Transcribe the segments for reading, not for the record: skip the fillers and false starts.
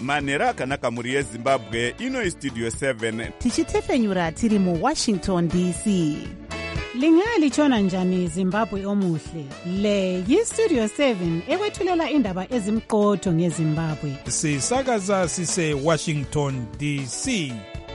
manhero akanaka mhuri yezimbabwe. Ino istudio 7 tichitefenyura tiri muWashington DC. Lingalitshona njani Zimbabwe omuhle? Le yistudio 7 ekwethulela indaba ezimqotho ngeZimbabwe. Sisakaza sise Washington DC.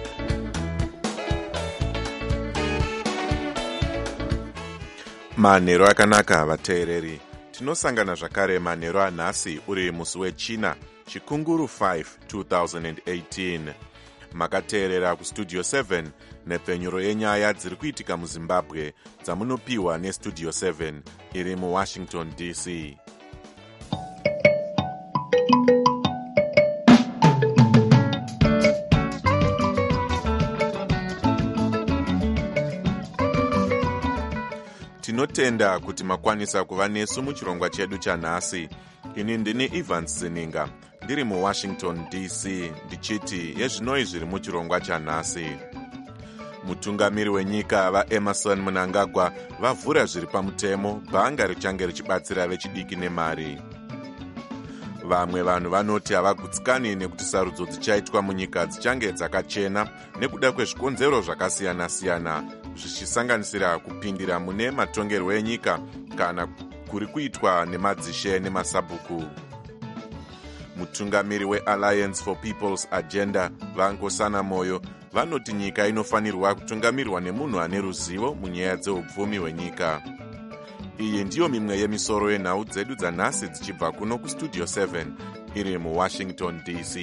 Manhero akanaka vateereri. Tinosangana zvakare manhero anhasi uri musi weChina Chikunguru 5 2018. Makateerera kustudio 7 nepfenyuro yenyaya dziri kuitika muZimbabwe dzamunopiwa nestudio 7 iri muWashington DC. Tinotenda kuti makwanisa kuva nesu muchirongwa chedu chanhasi. Ini ndini Evans Zininga ndiri muWashington DC ndichiti yezvinoi zviri muchirongwa chanhasi. Mutungamiri wenyika vaEmerson Mnangagwa vavhura zviri pamutemo bhanga richange richibatsira vechidiki nemari. Vamwe vanhu vanoti havagutsikani nekuti sarudzo dzichaitwa munyika dzichange dzakachena nekuda kwezvikonzero zvakasiyana-siyana zvichisanganisira kupindira mune matongerwo enyika kana kuri kuitwa nemadzishe nemasabhuku. Mutungamiri weAlliance for People's Agenda Vankosana Moyo vanoti nyika inofanirwa kutungamirwa nemunhu ane ruzivo munyaya dzeupfumi hwenyika. Iyi ndiyo mimwe yemisoro yenhau dzedu dzanhasi dzichibva kuno kustudio 7 iri muWashington DC.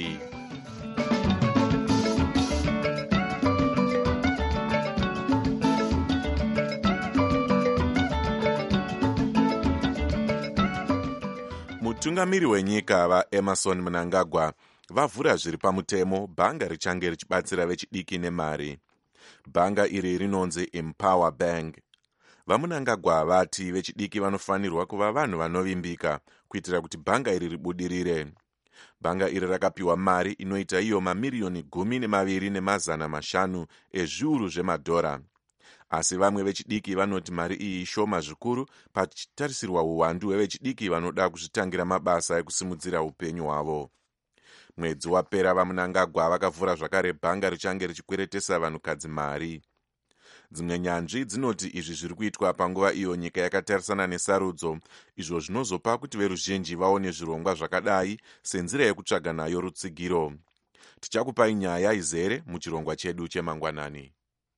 Mutungamiri wenyika vaEmerson Mnangagwa vavhura zviri pamutemo bhanga richange richibatsira vechidiki nemari. Bhanga iri rinonzi Empower Bank. VaMnangagwa vati vechidiki vanofanirwa kuva vanhu vanovimbika kuitira kuti bhanga iri ribudirire. Bhanga iri rakapiwa mari inoita iyo mamiliyoni 12,500 ezviuru zvemadhora. Asi vamwe vechidiki vanoti mari iyi shoma zvikuru pachitarisirwa uwandu hwevechidiki vanoda kuzvitangira mabasa ekusimudzira upenyu hwavo. Mwedzi wapera vaMnangagwa vakavhura zvakare bhanga richange richikweretesa vanhukadzi mari. Dzimwe nyanzvi dzinoti izvi zviri kuitwa panguva iyo nyika yakatarisana nesarudzo, izvo zvinozopa kuti veruzhinji vaone zvirongwa zvakadai senzira yekutsvaga nayo rutsigiro. Tichakupai nyaya izere muchirongwa chedu chemangwanani.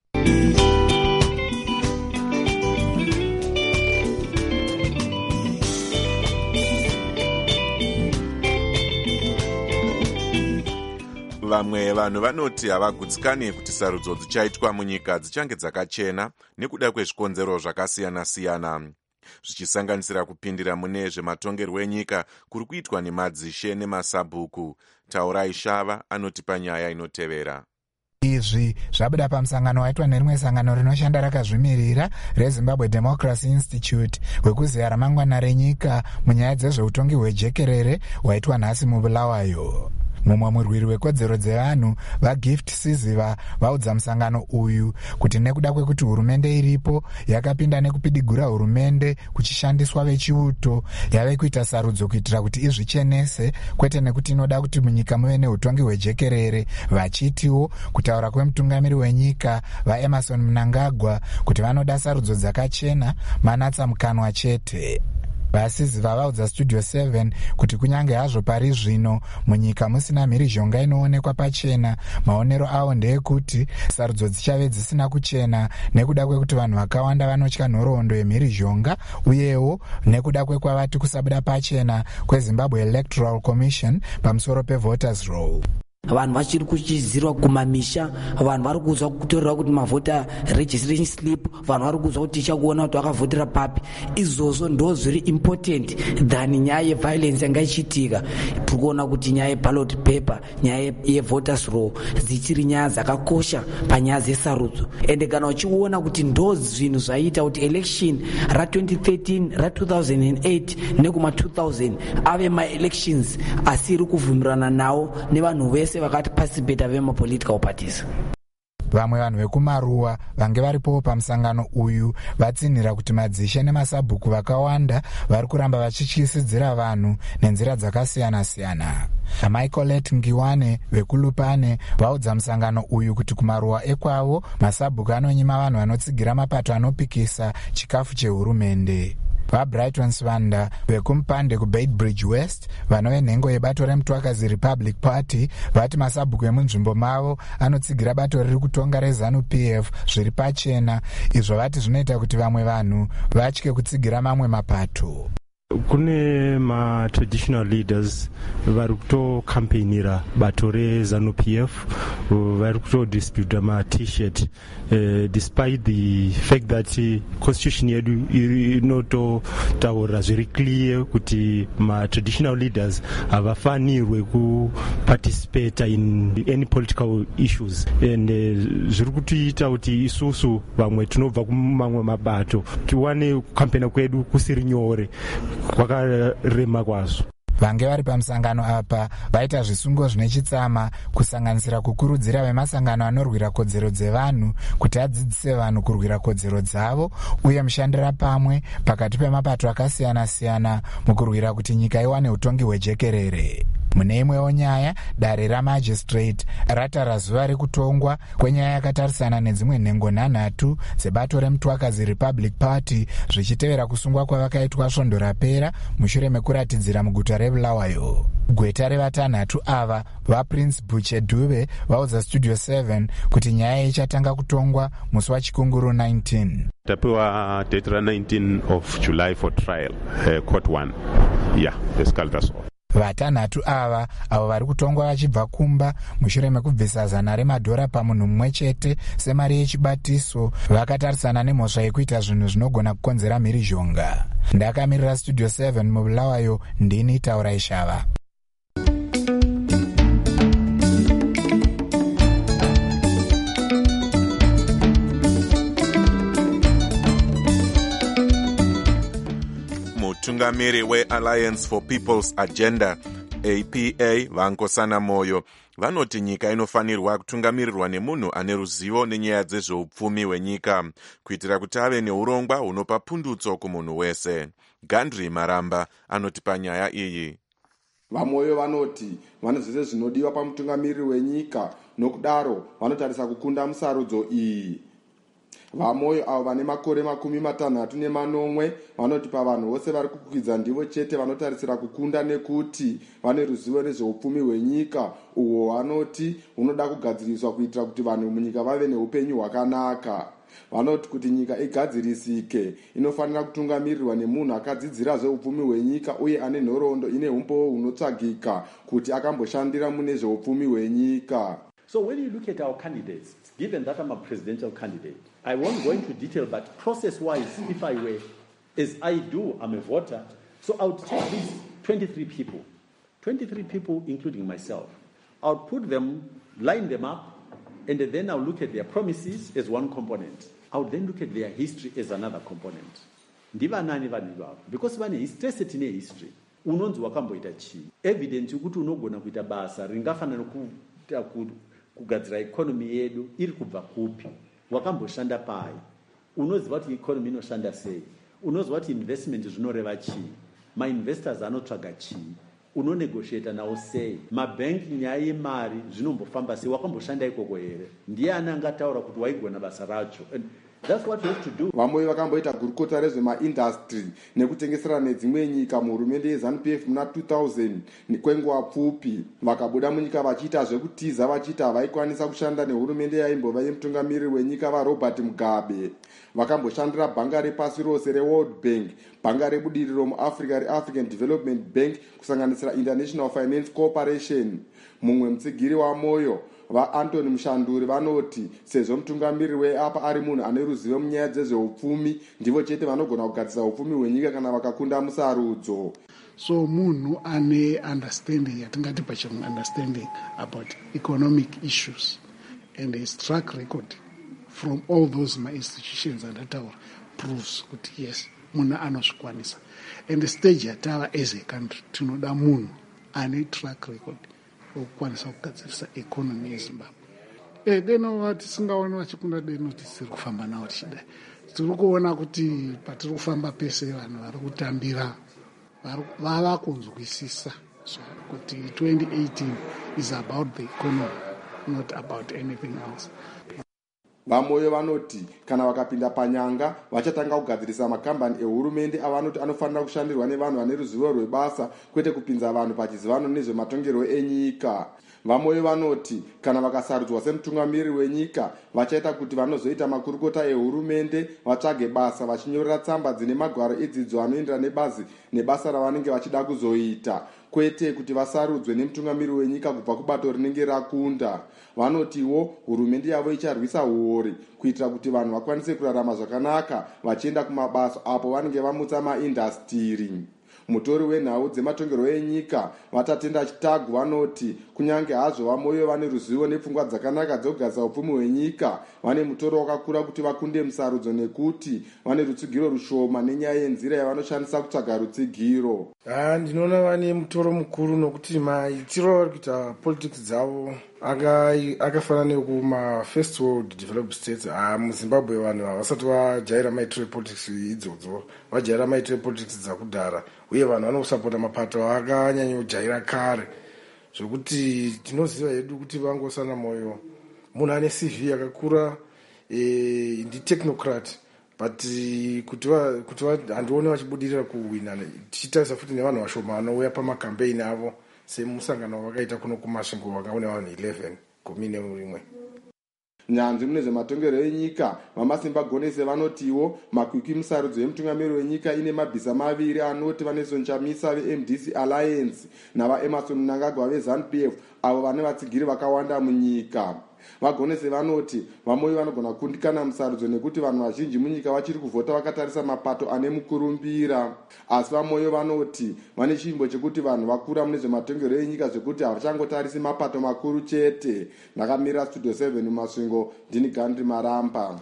Vamwe vanhu vanoti havagutsikani kuti sarudzo dzichaitwa munyika dzichange dzakachena nekuda kwezvikonzero zvakasiyana-siyana, zvichisanganisira kupindira mune zvematongerwo enyika kuri kuitwa nemadzishe nemasabhuku. Taurai Shava anotipa nyaya inotevera. Izvi zvabuda pamusangano waitwa nerimwe sangano rinoshanda rakazvimirira reZimbabwe Democracy Institute wekuzeya ramangwana renyika munyaya dzezveutongi hwejekerere waitwa nhasi muBulawayo. Mumwe murwiri wekodzero dzevanhu vaGift Siziva vaudza musangano uyu kuti nekuda kwekuti hurumende iripo yakapinda nekupidigura hurumende kuchishandiswa vechiuto yave kuita sarudzo kuitira kuti izvichenese, kwete nekuti inoda kuti munyika muve neutongi hwejekerere, vachitiwo kutaura kwemutungamiri wenyika vaEmerson Mnangagwa kuti vanoda sarudzo dzakachena manatsa mukanwa chete. Vasiziva vaudza studio 7 kuti kunyange hazvo pari zvino munyika musina mhirizhonga inoonekwa pachena, maonero avo ndeyekuti sarudzo dzichave dzisina kuchena nekuda kwekuti vanhu vakawanda vanotya nhoroondo yemhirizhonga, uyewo nekuda kwekwavati kusabuda pachena kweZimbabwe Electoral Commission pamusoro pevoters roll. Vanhu vachiri kuchizirwa kumamisha, vanhu vari kuzwa kutorerwa kuti mavhota registration slip, vanhu vari kuzwa kuti tichakuona kuti vakavhotera papi. Izvozvo ndo zviri important than nyaya yeviolence yanga ichiitika. Tiri kuona kuti nyaya yeballot paper, nyaya yevoters roll dzichiri nyaya dzakakosha panyaya dzesarudzo. Ende kana uchiona kuti ndo zvinhu zvaita kuti election ra2013 ra2008 nekuma 2000 ave ma-elections asiri kuvhumirana nawo nevanhu vese vakati participate vemapolitical parties. Vamwe vanhu vekumaruwa vange varipo pamusangano uyu vatsinhira kuti madzishe nemasabhuku vakawanda vari kuramba vachityisidzira vanhu nenzira dzakasiyana-siyana. Michaelet Ngiwane vekulupane vaudza musangano uyu kuti kumaruwa ekwavo masabhuku anonyima vanhu vanotsigira mapato anopikisa chikafu chehurumende. VaBrighton Svanda vekumupande kuBeitbridge West vanove nhengo yebato reMutwakazi Republic Party vati masabhuku emunzvimbo mavo anotsigira bato riri kutonga reZANU-PF zviri pachena, izvo vati zvinoita kuti vamwe vanhu vatye kutsigira mamwe mapato. Kune ma-traditional leaders vari kutokampenira bato reZANU-PF, vari kutodistributa ma-t-shirt despite the fact that constitution yedu inototaura zviri clear kuti ma-traditional leaders havafanirwe kuparticipate in any political issues, and zviri kutiita kuti isusu vamwe tinobva kumamwe mabato tiwane kukampena kwedu kusiri nyore, kwakarema kwazvo. Vange vari pamusangano apa vaita zvisungo zvine chitsama kusanganisira kukurudzira vemasangano anorwira kodzero dzevanhu kuti adzidzise vanhu kurwira kodzero dzavo uye mushandira pamwe pakati pemapato akasiyana-siyana mukurwira kuti nyika iwane utongi hwejekerere. Mune imwewo nyaya, dare ramagistrate ratara zuva rekutongwa kwenyaya yakatarisana nedzimwe nhengo 9 dzebato reMutwakazi Republic Party zvichitevera kusungwa kwavakaitwa svondo rapera mushure mekuratidzira muguta reBulawayo. Gweta revatanhatu ava vaPrince Bucheduve vaudza Studio 7 kuti nyaya ichatanga kutongwa musi wachikunguru 19. Tapewa date 19 of July for trial, court 1. Yeah, basically that's all. Vatanhatu ava avo vari kutongwa vachibva kumba mushure mekubvisa $100 pamunhu mumwe chete semari yechibatiso vakatarisana nemhosva yekuita zvinhu zvinogona kukonzera mhirizhonga. Ndakamirira Studio 7 muBulawayo, ndini Taurai Shava. Mutungamiri weAlliance for People's Agenda APA Vankosana Moyo vanoti nyika inofanirwa kutungamirirwa nemunhu ane ruzivo nenyaya dzezveupfumi hwenyika kuitira kuti ave neurongwa hunopa pundutso kumunhu wese. Gandri Maramba anoti panyaya iyi. Vamoyo vanoti vane zvese zvinodiwa pamutungamiriri wenyika, nokudaro vanotarisa kukunda musarudzo iyi. Vamoyo avo vane makore 60 vanoti pavanhu vose vari kukwidza ndivo chete vanotarisira kukunda nekuti vane ruzivo nezveupfumi hwenyika uhwo vanoti hunoda kugadziriswa kuitira kuti vanhu munyika vave neupenyu hwakanaka. Vanoti kuti nyika igadzirisike inofanira kutungamirirwa nemunhu akadzidzira zveupfumi hwenyika uye ane nhoroondo ine umbowo hunotsvagika kuti akamboshandira mune zveupfumi hwenyika. So when you look at our candidates, given that I'm a presidential candidate, I won't go into detail, but process-wise, if I were, as I do, I'm a voter, so I would take these 23 people, including myself. I would put them, line them up, and then I'll look at their promises as one component. I would then look at their history as another component. Because when history set in a history, unonzi wakamboita chi. Evidence yokuti unogona kuita basa ringafanana kugadzira economy yedu iri kubva kupi, wakamboshanda pai, unoziva kuti economy inoshanda sei, unoziva kuti investment zvinoreva chii, ma-investors anotsvaga chii, unonegotiata nawo sei, mabhenki nyaya yemari zvinombofamba sei, wakamboshanda ikoko here, ndiye anangataura kuti waigona basa racho. That's what we have to do. Vamwe vakamboita gurukota rezvemaindastry nekutengesera nedzimwe nyika muhurumende yeZANU-PF muna 2000 kwenguva pfupi. Vakabuda munyika vachiita zvekutiza vachiti havaikwanisa kushanda nehurumende yaimbova yemutungamiriri wenyika vaRobert Mugabe. Vakamboshandira bhanga repasi rose reWorld Bank, bhanga rebudiriro muAfrica reAfrican Development Bank kusanganisira International Finance Corporation. Mumwe mutsigiri waMoyo vaAntony Mushanduri vanoti sezvo mutungamiriri weapa ari munhu ane ruzivo munyaya dzezveupfumi, ndivo chete vanogona kugadzisa upfumi hwenyika kana vakakunda musarudzo. So munhu ane understanding, yatingati pachirungu understanding about economic issues, and his track record from all those institutions andataura proves kuti yes, munhu anozvikwanisa. And the stage yatava as a country tinoda munhu ane track record okwanisa kugadzirisa economy yeZimbabwe. Deno vati singaoni vachikunda deno tisiri kufamba nawo tichidai. Tiri kuona kuti patiri kufamba pese vanhu vari kutambira vava kunzwisisa kuti 2018 is about the economy, not about anything else. Vamoyo vanoti kana vakapinda panyanga vachatanga kugadzirisa makambani ehurumende avanoti anofanira kushandirwa nevanhu vane ruzivo rwebasa kwete kupinza vanhu pachizivano nezvematongerwo enyika. Vamoyo vanoti kana vakasarudzwa semutungamiriri wenyika vachaita kuti vanozoita makurukota ehurumende vatsvage basa vachinyorera tsamba dzine magwaro edzidzo anoenderana nebasa ravanenge vachida kuzoita, kwete kuti vasarudzwe nemutungamiriri wenyika kubva kubato rinenge rakunda. Vanotiwo hurumende yavo icharwisa huori kuitira kuti vanhu vakwanise kurarama zvakanaka vachienda kumabasa apo vanenge vamutsa maindastiri. Mutori wenhau dzematongerwo enyika vatatenda chitagu vanoti kunyange hazvo vamoyo vane ruzivo nepfungwa dzakanaka dzokugadzisa upfumi hwenyika, vane mutoro wakakura kuti vakunde musarudzo nekuti vane rutsigiro rushoma nenyaya yenzira yavanoshandisa kutsvaga rutsigiro. Ndinoona vane mutoro mukuru nokuti maitiro vari kuita politics dzavo akafanana nekuma first world developed states. MuZimbabwe vanhu havasati vajaira maitiro epolitics idzodzo, vajaira maitiro epolitics dzakudhara, uye vanhu vanosapota mapato akanyanyojaira kare, zvokuti tinoziva hedu kuti vangosana moyo munhu ane CV yakakura, nditechnocrat, but kuti handione vachibudirira kuwina, tichitarisa futi nevanhu vashoma vanouya pamakampeini avo semusangano wakaita kuno kumasvingo wakaona vanhu 11 11. Nyanzvi mune zvematongerwo enyika vamasimba gonese vanotiwo makwikwi musarudzo yemutungamiriri wenyika ine mabhiza maviri anoti vaNelson Chamisa veMDC Alliance navaEmmerson Mnangagwa veZANU-PF avo vane vatsigiri vakawanda munyika. Vagonese vanoti vamoyo vanogona kundikana musarudzo nekuti vanhu vazhinji munyika vachiri kuvhota vakatarisa mapato ane mukurumbira, asi vamoyo vanoti vane chimbo chekuti vanhu vakura mune zvematongerwo enyika zvekuti havachangotarisi mapato makuru chete. Ndakamira Studio 7 mumasvingo, ndini Gandhi Maramba.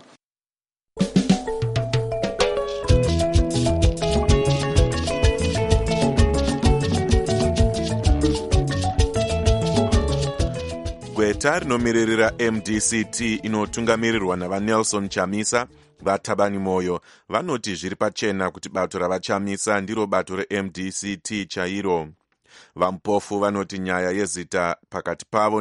Gweta rinomiririra MDCT inotungamirirwa navaNelson Chamisa vaTabani Moyo vanoti zviri pachena kuti bato ravachamisa ndiro bato reMDCT chairo. Vampofu vanoti nyaya yezita pakati pavo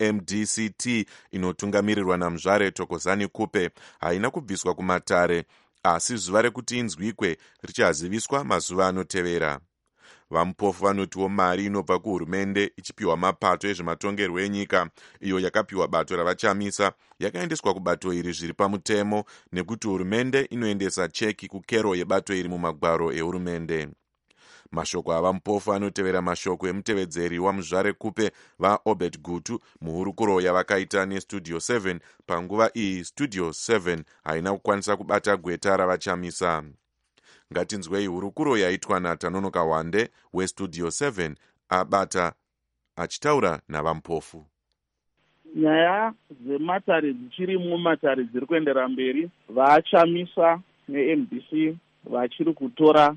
neMDCT inotungamirirwa naMzvare Thokozani Kupe haina kubviswa kumatare, asi zuva rekuti inzwikwe richaziviswa mazuva anotevera. Vampofu vanotiwo mari inobva kuhurumende ichipiwa mapato ezvematongerwo enyika iyo yakapiwa bato ravachamisa yakaendeswa kubato iri zviri pamutemo nekuti hurumende inoendesa cheki kukero yebato iri mumagwaro ehurumende. Mashoko avampofu anotevera mashoko emutevedzeri waMzvare Kupe vaObert Gutu muhurukuro yavakaita neStudio 7. Panguva iyi Studio 7 haina kukwanisa kubata gweta ravachamisa. Ngatinzwei hurukuro yaitwa naTanonoka Wande weStudio 7 abata achitaura navampofu. Nyaya dzematare dzichirimo, matare dziri kuendera mberi, vachamisa neMDC vachiri kutora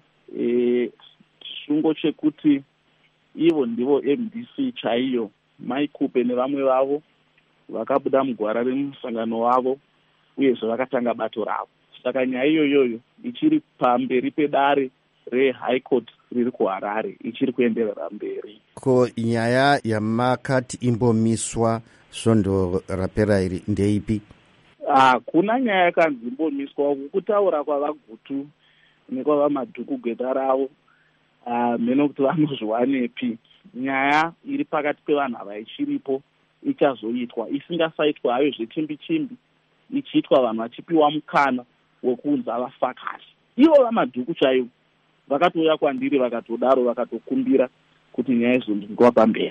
chisungo chekuti ivo ndivo MDC chaiyo. Mai Kupe nevamwe vavo vakabuda mugwara remusangano wavo uyezve vakatanga bato ravo. Saka nyaya iyoyo ichiri pamberi pedare reHigh Court riri kuHarare ichiri kuenderera mberi. Ko nyaya yamakati imbomiswa svondo rapera iri ndeipi? Kuna nyaya yakanzi imbomiswa, kutaura kwavaGutu nekwavaMadhuku gweta ravo meno kuti vanozviwanepi. Nyaya iri pakati pevanhu ava ichiripo ichazoitwa, isingasaitwa hayo zvechimbi-chimbi, ichiitwa vanhu vachipiwa mukana wekuunza vafakari. Ivo vaMadhuku chaivo vakatouya kwandiri vakatodaro vakatokumbira kuti nyaya izondindiwa pamberi.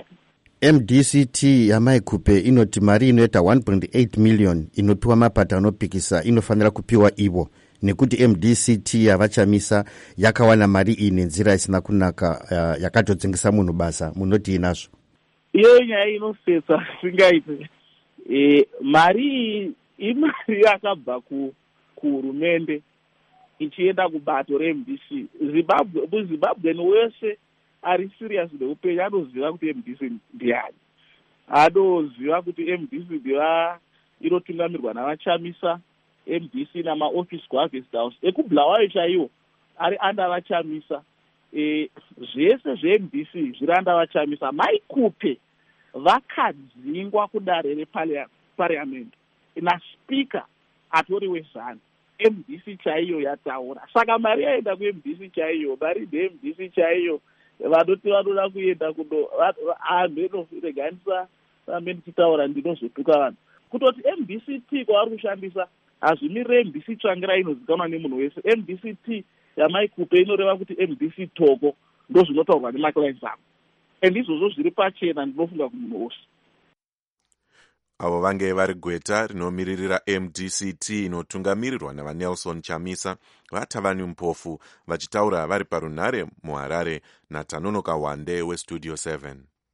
MDCT yaMai Kupe inoti mari inoita 1.8 million inopiwa mapato anopikisa inofanira kupiwa ivo, nekuti MDCT yavachamisa yakawana mari iyi nenzira isina kunaka, yakatodzingisa munhu basa. Munoti inazvo? Iyo nyaya inosetsa singaite. Mari imari yakabva kuhurumende ichienda kubato reMDC. Zimbabwean wese ari serious neupenyu anoziva kuti MDC ndiani, anoziva kuti MDC ndiva inotungamirwa navachamisa. MDC namaofisi kuHarvest House ekubulawayo chaiwo ari anda vachamisa. zvese zveMDC zviranda vachamisa. Maikupe vakadzingwa kudare reparliamendi naspika atori wezano. MDC chaiyo yataura. Saka mari yaenda kuMDC chaiyo, mari ndeMDC chaiyo. Vanoti vanoda kuenda kuno anhu reganisa amene titaura ndinozotuka vanhu. Kutoti MDCT kwavari kushandisa hazvimirire MDC tsvangira inozikanwa nemunhu wese. MDCT yamaikupe inoreva kuti MDC toko ndozvinotaurwa nemaklients avo. And izvozvo zviri pachena ndinofunga kumunhu wose. Avo vange vari gweta rinomiririra MDCT inotungamirirwa navaNelson Chamisa, vaTavani Mpofu, vachitaura vari parunhare muHarare naTanonoka Wande weStudio 7.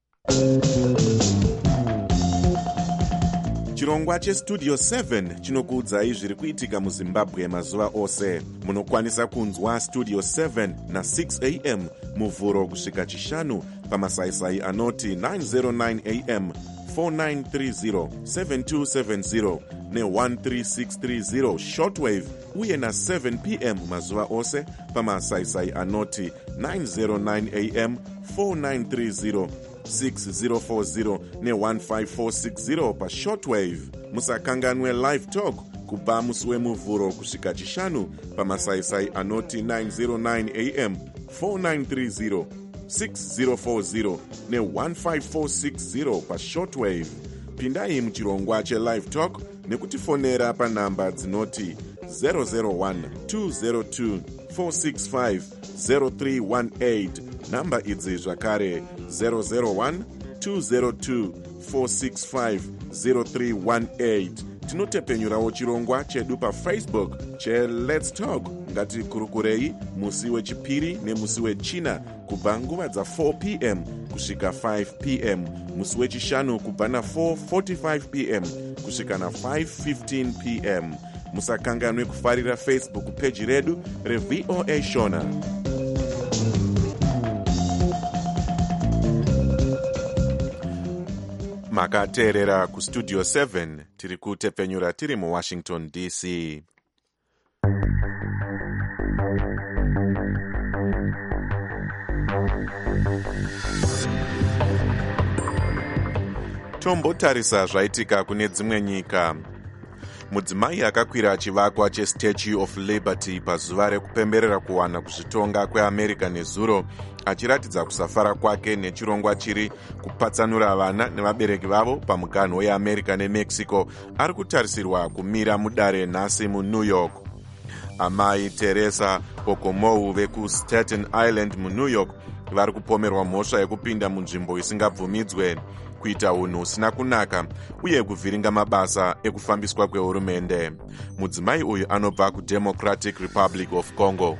Chirongwa cheStudio 7 chinokuudzai zviri kuitika muZimbabwe mazuva ose. Munokwanisa kunzwa Studio 7 na 6 am muvhuro kusvika chishanu pamasaisai anoti 909 am 4930 7270 ne13630 shortwave uye na 7 pm mazuva ose pamasaisai anoti 909 am 4930 6040 ne15460 pashortwave. Musakanganwe live talk kubva musi wemuvhuro kusvika chishanu pamasaisai anoti 909 am 4930 6040 ne15460 pashortwave. Pindai muchirongwa chelive talk nekutifonera panhamba dzinoti 001 202 465 0318. Namba idzi zvakare 001 202 465 0318. Tinotepenyurawo chirongwa chedu paFacebook cheLet's Talk. Ngatikurukurei musi wechipiri nemusi wechina kubva nguva dza4 pm kusvika 5 pm, musi wechishanu kubva na4:45 pm kusvika na5:15 pm. Musakanganwe kufarira Facebook page redu reVOA Shona. Makateerera kuStudio 7 tiri kutepenyura tiri muWashington DC. Tombotarisa zvaitika kune dzimwe nyika. Mudzimai akakwira chivakwa cheStatue of Liberty pazuva rekupemberera kuwana kuzvitonga kweAmerica nezuro, achiratidza kusafara kwake nechirongwa chiri kupatsanura vana nevabereki vavo pamuganho yeAmerica neMexico ari kutarisirwa kumira mudare nhasi muNew York. Amai Teresa Okomou vekuStaten Island muNew York vari kupomerwa mhosva yekupinda munzvimbo isingabvumidzwe, kuita unhu usina kunaka uye kuvhiringa mabasa ekufambiswa kwehurumende. Mudzimai uyu anobva kuDemocratic Republic of Congo.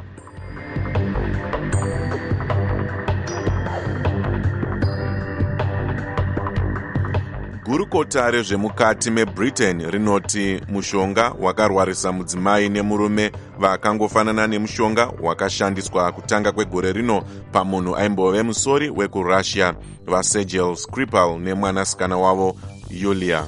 Gurukota rezvemukati meBritain rinoti mushonga wakarwarisa mudzimai nemurume vakangofanana nemushonga wakashandiswa kutanga kwegore rino pamunhu aimbove musori wekuRussia vaSergei Skripal nemwanasikana wavo Yulia.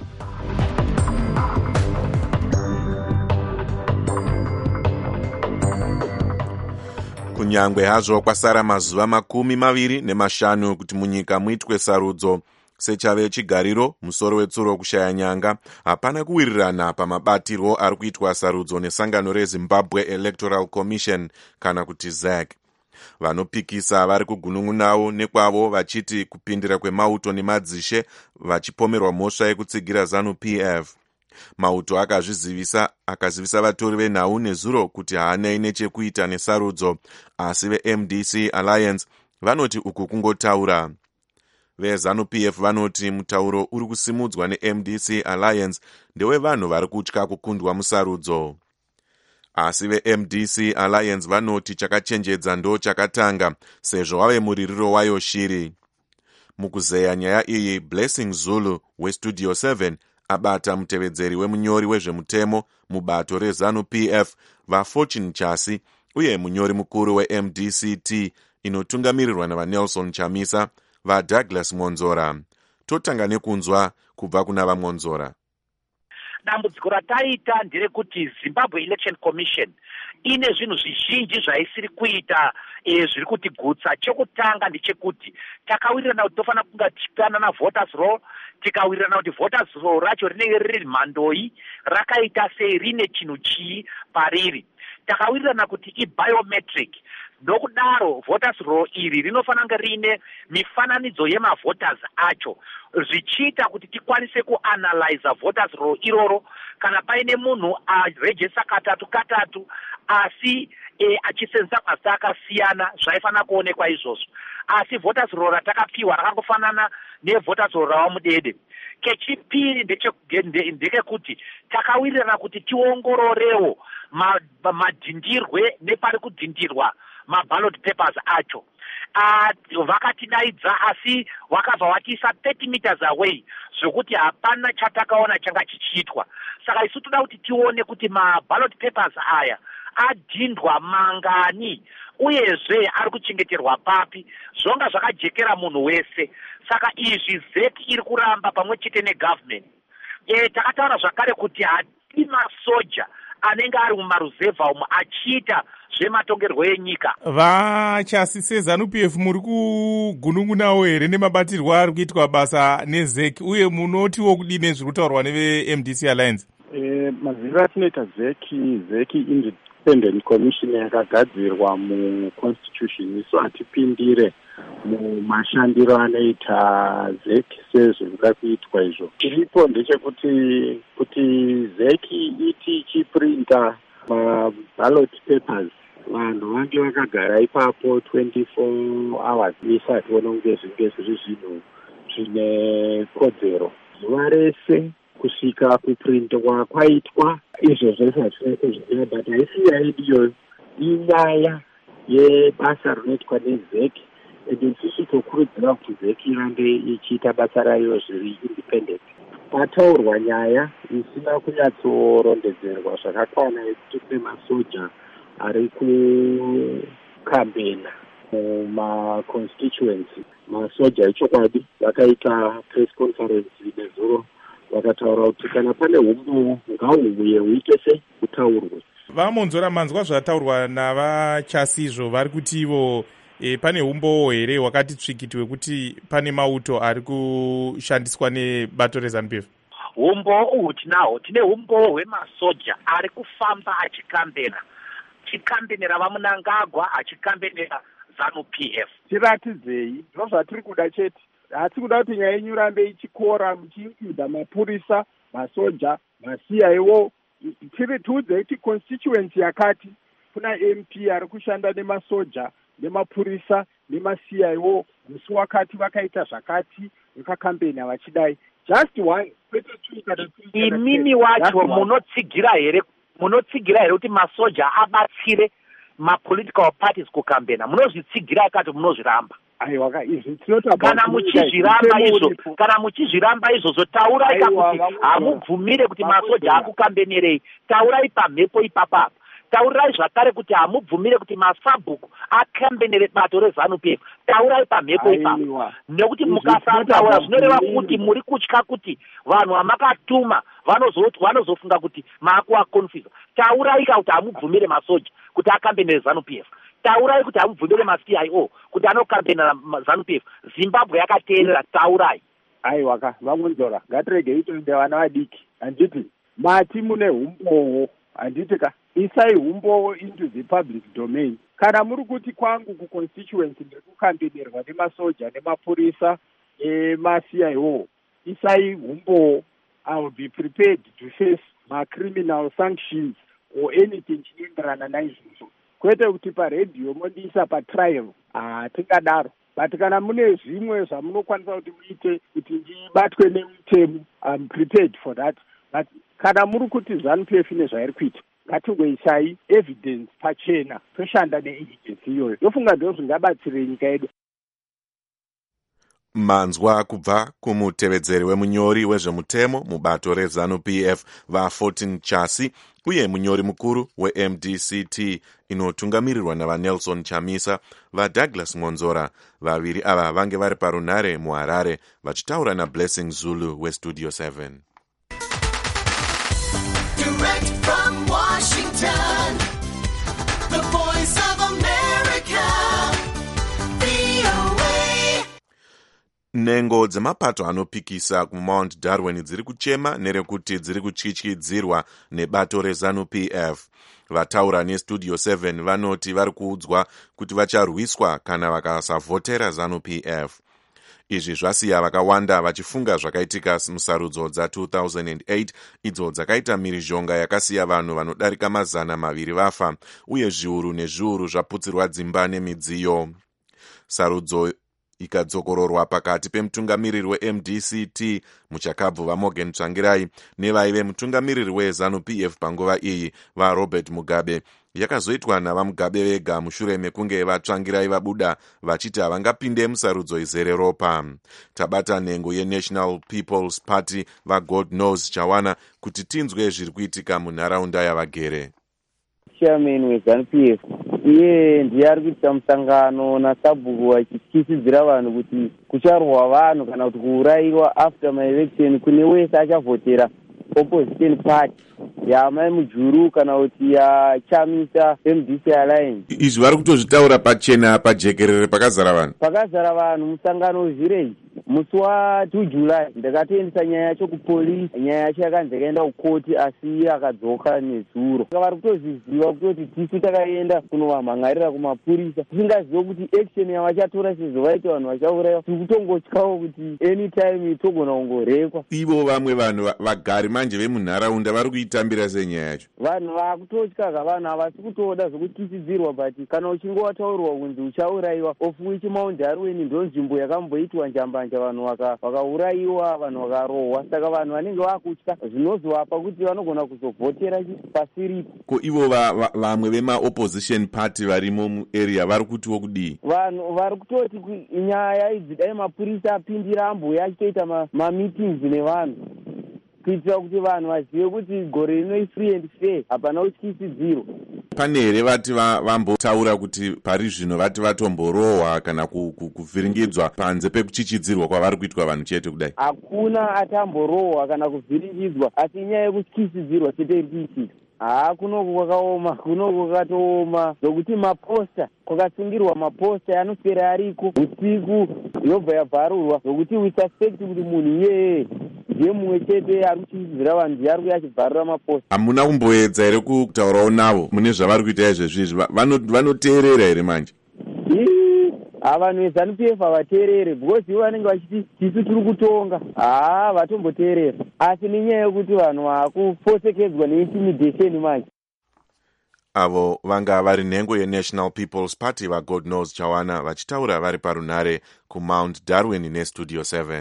Kunyangwe hazvo kwasara mazuva 25 kuti munyika muitwe sarudzo sechave chigariro, musoro wetsuro kushaya nyanga, hapana kuwirirana pamabatirwo ari kuitwa sarudzo nesangano reZimbabwe Electoral Commission kana kuti ZEC. Vanopikisa vari kugunun'unawo nekwavo vachiti kupindira kwemauto nemadzishe vachipomerwa mhosva yekutsigira ZANU-PF. Mauto akazivisa vatori venhau nezuro kuti haanei nechekuita nesarudzo, asi veMDC Alliance vanoti uku kungotaura. VeZANU-PF vanoti mutauro uri kusimudzwa neMDC Alliance ndewevanhu vari kutya kukundwa musarudzo. Asi veMDC Alliance vanoti chakachenjedza ndo chakatanga, sezvo wave muririro wayo shiri. Mukuzeya nyaya iyi, Blessing Zulu weStudio 7 abata mutevedzeri wemunyori wezvemutemo mubato reZANU-PF vaFortune Chasi uye munyori mukuru weMDCT inotungamirirwa navaNelson Chamisa vaDouglas Monzora. Totanga nekunzwa kubva kuna vaMonzora. Dambudziko rataita nderekuti Zimbabwe Election Commission ine zvinhu zvizhinji zvaisiri kuita zviri kutigutsa. Chekutanga ndechekuti takawirirana kuti tofanira kunga tichipana navoters roll, tikawirirana kuti voters roll racho rinenge riri mhandoi, rakaita sei, rine chinhu chii pariri. Takawirirana kuti ibiometric, nokudaro voters roll iri rinofanira kunge riine mifananidzo yemavoters acho, zvichiita kuti tikwanise kuanalyza voters roll iroro. Kana paine munhu arejesa katatu asi achisenzesa mazita akasiyana, zvaifanira kuonekwa izvozvo. Asi voters roll ratakapiwa rakangofanana nevoters roll ravamudede. Kechipiri ndekekuti takawirirana kuti tiongororewo madhindirwe nepari kudhindirwa maballot papers acho. Vakatidaidza asi vakabva vakiisa 30 meters away, zvokuti hapana chatakaona changa chichiitwa. Saka isu toda kuti tione kuti maballot papers aya adhindwa mangani uyezve ari kuchengeterwa papi, zvonga zvakajekera munhu wese. Saka izvi ZEC iri kuramba pamwe chete negovernment. Takataura zvakare kuti hati masoja anenge ari mumaruzevha umu achiita zvematongerwo enyika. Vachasi seZANU-PF muri kugunungunawo here nemabatirwo ari kuitwa basa neZEC, uye munotiwo kudini zviri kutaurwa neve-MDC Alliance? Maziviro atinoita ZEC Independent Commission yakagadzirwa muConstitution, isu hatipindire mumashandiro anoita ZEC sezviri kuda kuitwa izvo. Chiripo ndechekuti ZEC iti ichiprinta maballot papers, vanhu vange vakagara ipapo 24 hours isati ona kunge zvinge zviri zvinhu zvine kodzero zuva rese kusvika kuprintwa kwaitwa. Izvo zvese hatina kuzviziva, but haisi yaidiyo inyaya yebasa rinoitwa neZEC, ende isusu tokurudzira kuti ZEC irambe ichiita basa rayo zviri independent. Pataurwa nyaya isina kunyatsorondedzerwa zvakakwana yekuti kune masoja ari kukambena mumaconstituency. Masoja echokwadi vakaita press conference nezuro, vakataura kuti kana pane umbo ngauuye uite se utaurwe. Vamonzora manzwa zvataurwa navachasi izvo, vari kuti ivo pane umbo here wakati tsvikiti wekuti pane mauto ari kushandiswa nebato reZANU-PF? Umbo uhu tinahwo, tine umbo hwemasoja ari kufamba achikambenera vaMunangagwa, achikambenera ZANU-PF. Tiratidzei, ndizvo zvatiri kuda chete. Hatisi kuda kuti nyaya yenyu rambe ichikora muchiidza mapurisa, masoja, maCIO. Tiudzei kuti constituency yakati kuna MP ari kushanda nemasoja, nemapurisa, nemaCIO, musi wakati vakaita zvakati, vakakambena vachidai. Just one. Imimi wacho munotsigira here kuti masoja abatsire mapolitical parties kukambena? Munozvitsigira yakati munozviramba? Kana muchizviramba izvozvo, taurai kuti hamubvumire kuti masoja akukambenerei. Taurai pamhepo ipapa. Taurai zvakare kuti hamubvumire kuti masabhuku akambenere bato reZANU-PF. Taurai pamhepo ipapo, nekuti mukasaataura zvinoreva kuti muri kutya kuti vanhu vamakatuma vanozofunga kuti maakuvakonfisa. Taurai kuti hamubvumire masoja kuti akambenere ZANU-PF. Taurai kuti hamubvumire maCIO kuti anokambenera ZANU-PF. Zimbabwe yakateerera, taurai. Aiwa, vamunzora, ngatiregei toende vana vadiki. Handiti mati mune umbowo, handiti isai umbowo into the public domain. Kana muri kuti kwangu kuconstituency ndekukambenerwa nemasoja nemapurisa emaCIO, isai umbowo. I will be prepared to face criminal sanctions or anything chinoenderana naizvozvo. Kwete kuti paredhiyo mondiisa patrial, tingadaro. But kana mune zvimwe zvamunokwanisa kuti muite kuti ndibatwe nemutemo, I'm prepared for that. But kana muri kuti ZANU-PF nezvairi kuita, ngatingoisai evidence pachena, toshanda neagency iyoyo. Ndofunga ndizvo zvingabatsire nyika yedu. Manzwa kubva kumutevedzeri wemunyori wezvemutemo mubato reZANU-PF va14 Chasi uye munyori mukuru weMDCT inotungamirirwa navaNelson Chamisa vaDouglas Monzora. Vaviri ava vange vari parunhare muHarare vachitaura naBlessing Zulu weStudio 7. Direct from Washington, nhengo dzemapato anopikisa kumount Darwin dziri kuchema nerekuti dziri kutyityidzirwa nebato reZANU-PF. Vataura nestudio 7 vanoti vari kuudzwa kuti vacharwiswa kana vakasavhotera ZANU-PF. Izvi zvasiya vakawanda vachifunga zvakaitika musarudzo dza2008 idzo dzakaita mhirizhonga yakasiya vanhu vanodarika 200 vafa uye zviuru nezviuru zvaputsirwa dzimba nemidziyo. Sarudzo ikadzokororwa pakati pemutungamiriri weMDCT muchakabvu Morgan Tsvangirai nevaive mutungamiriri weZANU-PF panguva iyi vaRobert Mugabe yakazoitwa navaMugabe vega mushure mekunge vaTsvangirai vabuda vachiti havangapinde musarudzo izere ropa. Tabata nhengo yeNational People's Party vaGod Knows Chawana kuti tinzwe zviri kuitika munharaunda yavagere. Chairman weZANU-PF iye ndiye ari kuita musangano naSabhuku achityisidzira vanhu kuti kucharwa vanhu kana kuti kuurayiwa after my election kune wese achavhotera opposition party yamai mujuru kana kuti yachamisa MDC alliance. Izvi vari kutozvitaura pachena pajekerere pakazara vanhu musangano zvireji. Musi wa2 July ndakatoendesa nyaya yacho kupolisi. Nyaya yacho yakanzi yakaenda kukoti asi akadzoka nezuro. Vari kutozviziva kuti tisu takaenda kunovamhangarira kumapurisa tisingazive kuti action yavachatora sezvo vaita vanhu vachaurayiwa. Tiri kutongotyawo kuti anytime togona kungorekwa. Ivo vamwe vanhu vagari manje vemunharaunda vari kuitambira senyaya yacho. Vanhu vakutotya vanhu havasi kutoda zvokutyisidzirwa but kana uchinge wataurirwa kunzi uchaurayiwa ofuichi Mount Darwin ndo nzvimbo yakamboitwa njambanja vanhu vakaurayiwa vanhu vakarohwa saka vanhu vanenge vakutya zvinozovapa kuti vanogona kuzovhotera pasiripo. Ko ivo vamwe vemaopposition party varimo muarea vari kutiwo kudii? Vanhu vari kutoti nyaya idzi dai mapurisa apindira ambuya achitoita mameetings nevanhu kuitira kuti vanhu vazive kuti gore rino ifree and fair hapana kutyisidziro. Pane here vati vambotaura kuti pari zvino vati vatomborohwa kana kuvhiringidzwa panze pekuchichidzirwa kwavari kuitwa vanhu chete kudai? Hakuna atamborohwa kana kuvhiringidzwa asi nyaya yekutyisidzirwa chete iri kuitika. Kunoku kwakaoma, kunoku kwakatooma zvokuti maposta kwakasungirwa maposta anoswera ariko usiku yobva yabvarurwa zvokuti we suspect kuti munhu iyeye ndiye mumwe chete ari kuchidzira vanhu ndiye ari kuya achibvarura maposta. Hamuna kumboedza here kutaurawo navo mune zvavari kuita izvezvizvi? Vanoteerera here manje? Vanhu veZANU-PF havateerere because ivo vanenge vachiti tisu tiri kutonga. Vatomboteerera asi nenyaya yekuti vanhu vakufosekedzwa neintimidation manje. Avo vanga vari nhengo yeNational People's Party vaGod Knows Chawana vachitaura vari parunhare kuMount Darwin nestudio 7.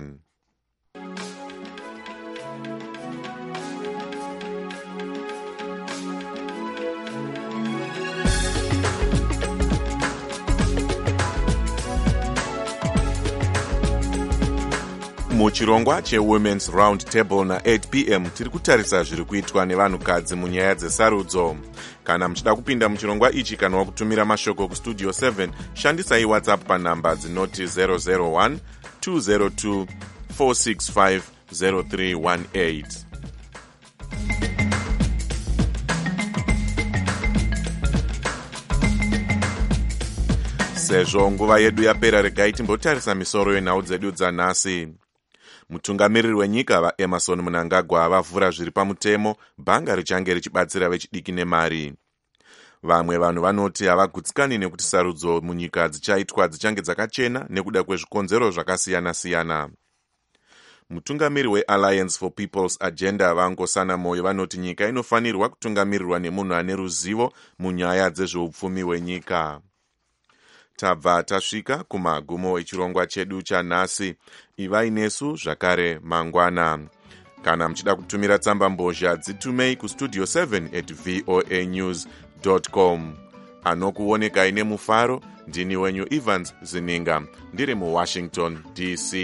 Muchirongwa cheWomen's Round Table na8 p.m. tiri kutarisa zviri kuitwa nevanhukadzi munyaya dzesarudzo. Kana muchida kupinda muchirongwa ichi kana wakutumira mashoko kustudio 7 shandisai WhatsApp panhamba dzinoti 001 202 465 0318. Sezvo nguva yedu yapera, regai timbotarisa misoro yenhau dzedu dzanhasi. Mutungamiriri wenyika vaEmmerson Mnangagwa vavhura zviri pamutemo bhanga richange richibatsira vechidiki nemari. Vamwe vanhu vanoti havagutsikani nekuti sarudzo munyika dzichaitwa dzichange dzakachena nekuda kwezvikonzero zvakasiyana-siyana. Mutungamiriri weAlliance for People's Agenda vangosana moyo vanoti nyika inofanirwa kutungamirirwa nemunhu ane ruzivo munyaya dzezveupfumi hwenyika. Tabva tasvika kumagumo echirongwa chedu chanhasi. Ivai nesu zvakare mangwana. Kana muchida kutumira tsamba mbozha dzitumei kustudio 7@voanews.com. Anokuonekai nemufaro ndini wenyu Evans Zininga ndiri muWashington DC.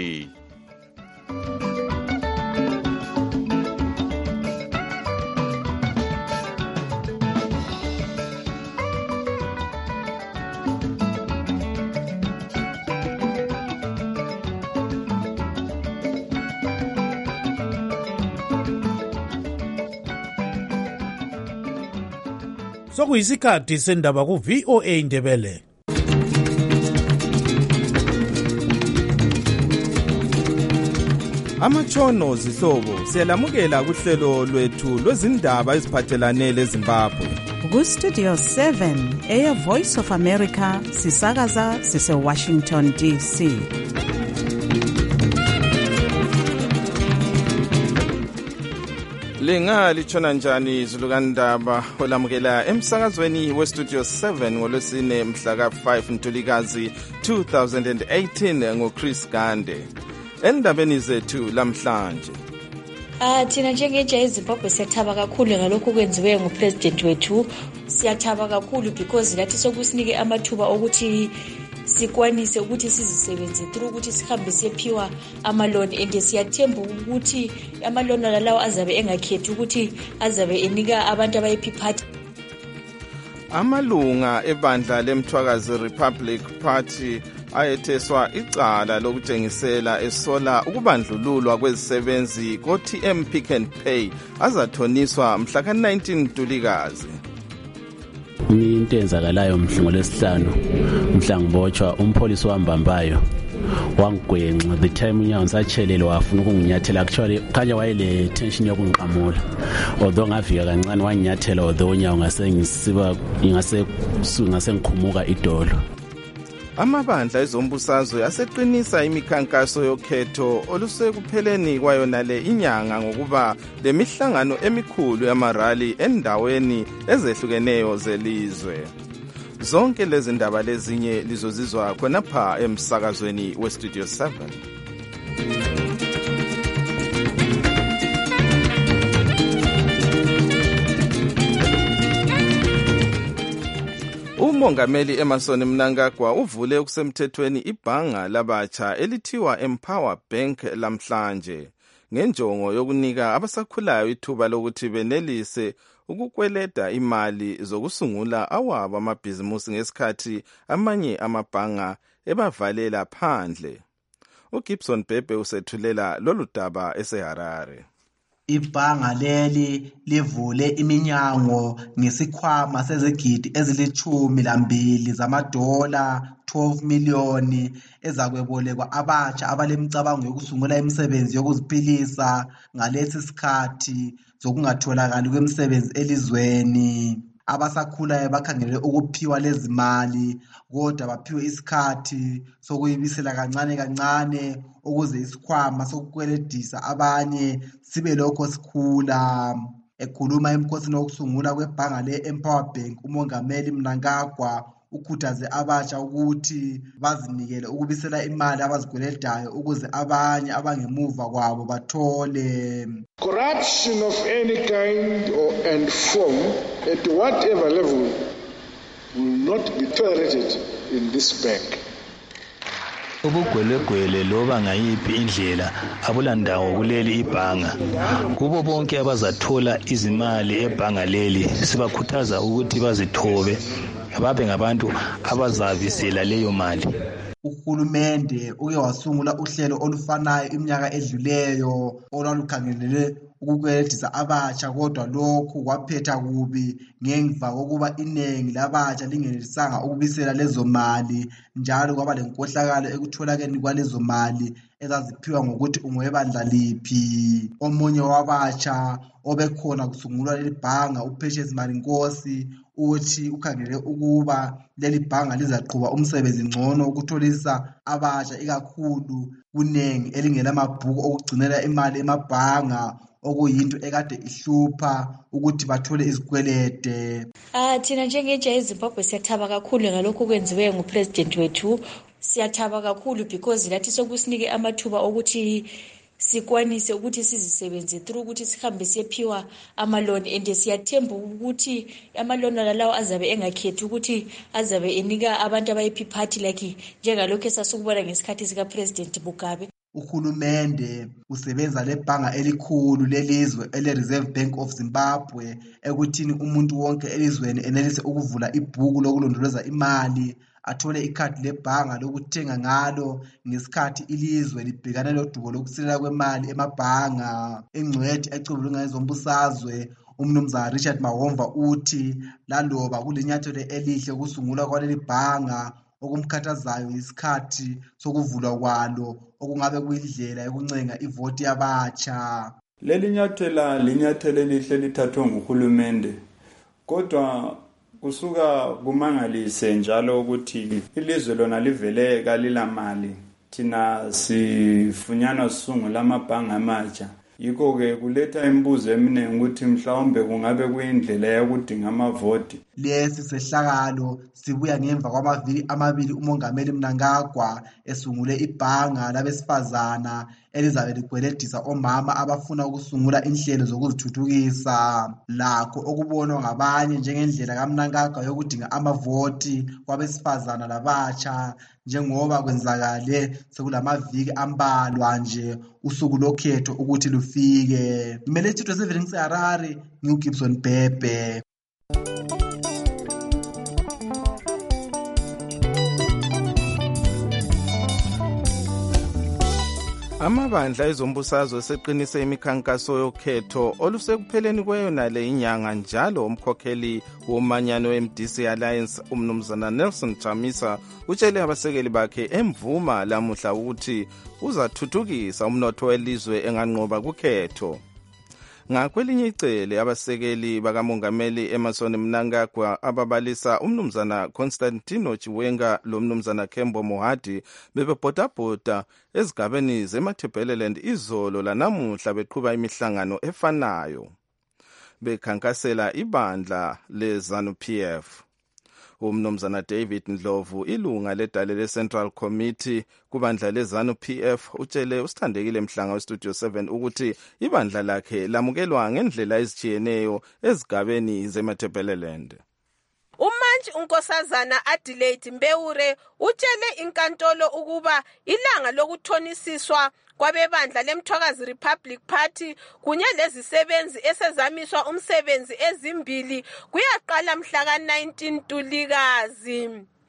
Sokuyisikhathi sendaba ku-VOA Ndebele. amatshono zihlobo siyalamukela kuhlelo lwethu lwezindaba eziphathelane leZimbabwe. Ku-Studio 7 Air Voice of America sisakaza sise-Washington DC. Lingatshona njani izulu kandaba olamukela emsakazweni we-Studio 7 ngolwesine mhla ka-5 Ntulikazi 2018 ngoChris Gande. Endabeni zethu lamhlanje, thina njengentsha yeZimbabwe siyathaba kakhulu ngalokho kwenziwe ngupresident wethu. Siyathaba kakhulu because lathi sokusinike amathuba okuthi sikwanise ukuthi sizisebenze through ukuthi sihambe siyephiwa amaloni, and siyathemba ukuthi amaloni lawo azabe engakhethi ukuthi azabe enika abantu abayi-Party. amalunga ebandla lemthwakazi Republic Party ayetheswa icala lokutshengisela esola ukubandlululwa kwezisebenzi ko-TM Pick and Pay azathoniswa mhla ka-19 Ntulikazi. Into enzakalayo mhla ngolesihlanu mhla ngibotshwa umpholisi wambambayo wangigwenxa the time unyawo ngisachelele wafuna ukunginyathela. Actually khanya wayele tension yokungiqamula, although ngavika kancane wanginyathela, although unyawo ngase ngiqhumuka idolo. Amabandla ezombusazwe aseqinisa imikhankaso yokhetho olusekupheleni kwayona le inyanga ngokuba lemihlangano emikhulu yamarali endaweni ezehlukeneyo zelizwe. Zonke lezi ndaba lezinye lizozizwa khonapha emsakazweni we-Studio 7. uMongameli Emmerson Mnangagwa uvule okusemthethweni ibhanga labatsha elithiwa Empower Bank lamhlanje ngenjongo yokunika abasakhulayo ithuba lokuthi benelise ukukweleda imali zokusungula awabo amabhizimusi ngesikhathi amanye amabhanga ebavalela phandle. uGibson Bhebhe usethulela lolu daba eseHarare. Ibhanga leli livule iminyango ngesikhwama sezigidi ezili-12 zamadola 12 million ezakwebolekwa abatsha abalemicabango yokusungula imisebenzi yokuziphilisa ngalesi sikhathi zokungatholakali kwemisebenzi elizweni. Abasakhulayo bakhangelele ukuphiwa lezi mali, kodwa baphiwe isikhathi sokuyibisela kancane kancane ukuze isikhwama sokukweledisa abanye sibe lokho sikhula. Ekhuluma emkhosini wokusungula kwebhanga le-Empower Bank, uMongameli Mnangagwa ukhuthaze abatsha ukuthi bazinikele ukubisela imali abazikweledayo ukuze abanye abangemuva kwabo bathole. Corruption of any kind and form at whatever level will not be tolerated in this bank. Ubugwelegwele loba ngayiphi indlela abulandawo kuleli ibhanga. Kubo bonke abazathola izimali ebhanga leli sibakhuthaza ukuthi bazithobe, babe ngabantu abazabisela leyo mali. Uhulumende uke wasungula uhlelo olufanayo iminyaka edluleyo olwalukhangelele ukukweledisa abatsha, kodwa lokhu kwaphetha kubi ngemva kokuba iningi labatsha lingenelisanga ukubisela lezo mali, njalo kwaba lenkohlakalo ekutholakeni kwalezo mali ezaziphiwa ngokuthi ungwebandla liphi. Omunye wabatsha obekhona kusungulwa leli bhanga, uPrecious Marinkosi, uthi ukhangelele ukuba leli bhanga lizaqhuba umsebenzi ngcono ukutholisa abatsha ikakhulu kuningi elingelamabhuku okugcinela imali emabhanga, okuyinto ekade ihlupha ukuthi bathole izikwelede. Thina njengentsha yeZimbabwe siyathaba kakhulu ngalokho kwenziwe ngupresident wethu. Siyathaba kakhulu because lathi sokusinike amathuba okuthi sikwanise ukuthi sizisebenze through ukuthi sihambe siyephiwa amaloni, and siyathemba ukuthi amaloni lawo azabe engakhethi ukuthi azabe enika abantu abayi-Party like njengalokho esasukubona ngesikhathi sikaPresident Mugabe. Uhulumende usebenza lebhanga elikhulu lelizwe ele-Reserve Bank of Zimbabwe ekuthini umuntu wonke elizweni enelise ukuvula ibhuku lokulondoloza imali, athole ikhadi lebhanga lokuthenga ngalo ngesikhathi ilizwe libhekana lodubo lokusilela kwemali emabhanga. Ingcwethi ecubulunga ezombusazwe uMnumzana Richard Mahomva uthi laloba kulinyathelo elihle ukusungulwa kwaleli bhanga, okumkhathazayo isikhathi sokuvulwa kwalo okungabe kuyindlela yokuncenga ivoti yabatsha. Leli nyathela linyathelo elihle lithathwe nguhulumende, kodwa kusuka kumangalise njalo ukuthi ilizwe lona livele kalilamali. Thina sifunyana sisungula amabhanga amatsha, yikho-ke kuletha imibuzo eminingi ukuthi mhlawumbe kungabe kuyindlela yokudinga amavoti. Lesi sehlakalo sibuya ngemva kwamaviki amabili umongameli Mnangagwa esungule ibhanga labesifazana elizabe ligweledisa omama abafuna ukusungula inhlelo zokuzithuthukisa, lakho okubonwa ngabanye njengendlela kaMnangagwa yokudinga amavoti kwabesifazana labatsha, njengoba kwenzakale sekulamaviki ambalwa nje usuku lokhetho ukuthi lufike. Ngimele Studio 7 ngiseHarare, ngiuGibson Bhebhe. Amabandla ezombusazwe seqinise imikhankaso yokhetho olusekupheleni kweyona le inyanga njalo. Umkhokheli womanyano we-MDC Alliance umnumzana Nelson Chamisa utshele abasekeli bakhe emvuma lamuhla ukuthi uzathuthukisa umnotho welizwe enganqoba kukhetho. Ngakwelinye icele abasekeli bakamongameli Emmerson Mnangagwa ababalisa umnumzana Constantino Chiwenga lomnumzana Kembo Mohadi bebebhodabhoda ezigabeni zeMatabeleland izolo lanamuhla beqhuba imihlangano efanayo bekhankasela ibandla leZANU-PF. Umnumzana David Ndlovu ilunga ledale le-Central Committee kubandla leZANU-PF utshele usithandekile Mhlanga weStudio 7 ukuthi ibandla lakhe lamukelwa ngendlela ezitshiyeneyo ezigabeni zeMatabeleland. Umantshi unkosazana Adelaide Mbeure utshele inkantolo ukuba ilanga lokuthonisiswa kwabebandla leMthwakazi Republic Party kunye lezisebenzi esezamiswa umsebenzi ezimbili kuyaqala mhla ka-19 Ntulikazi.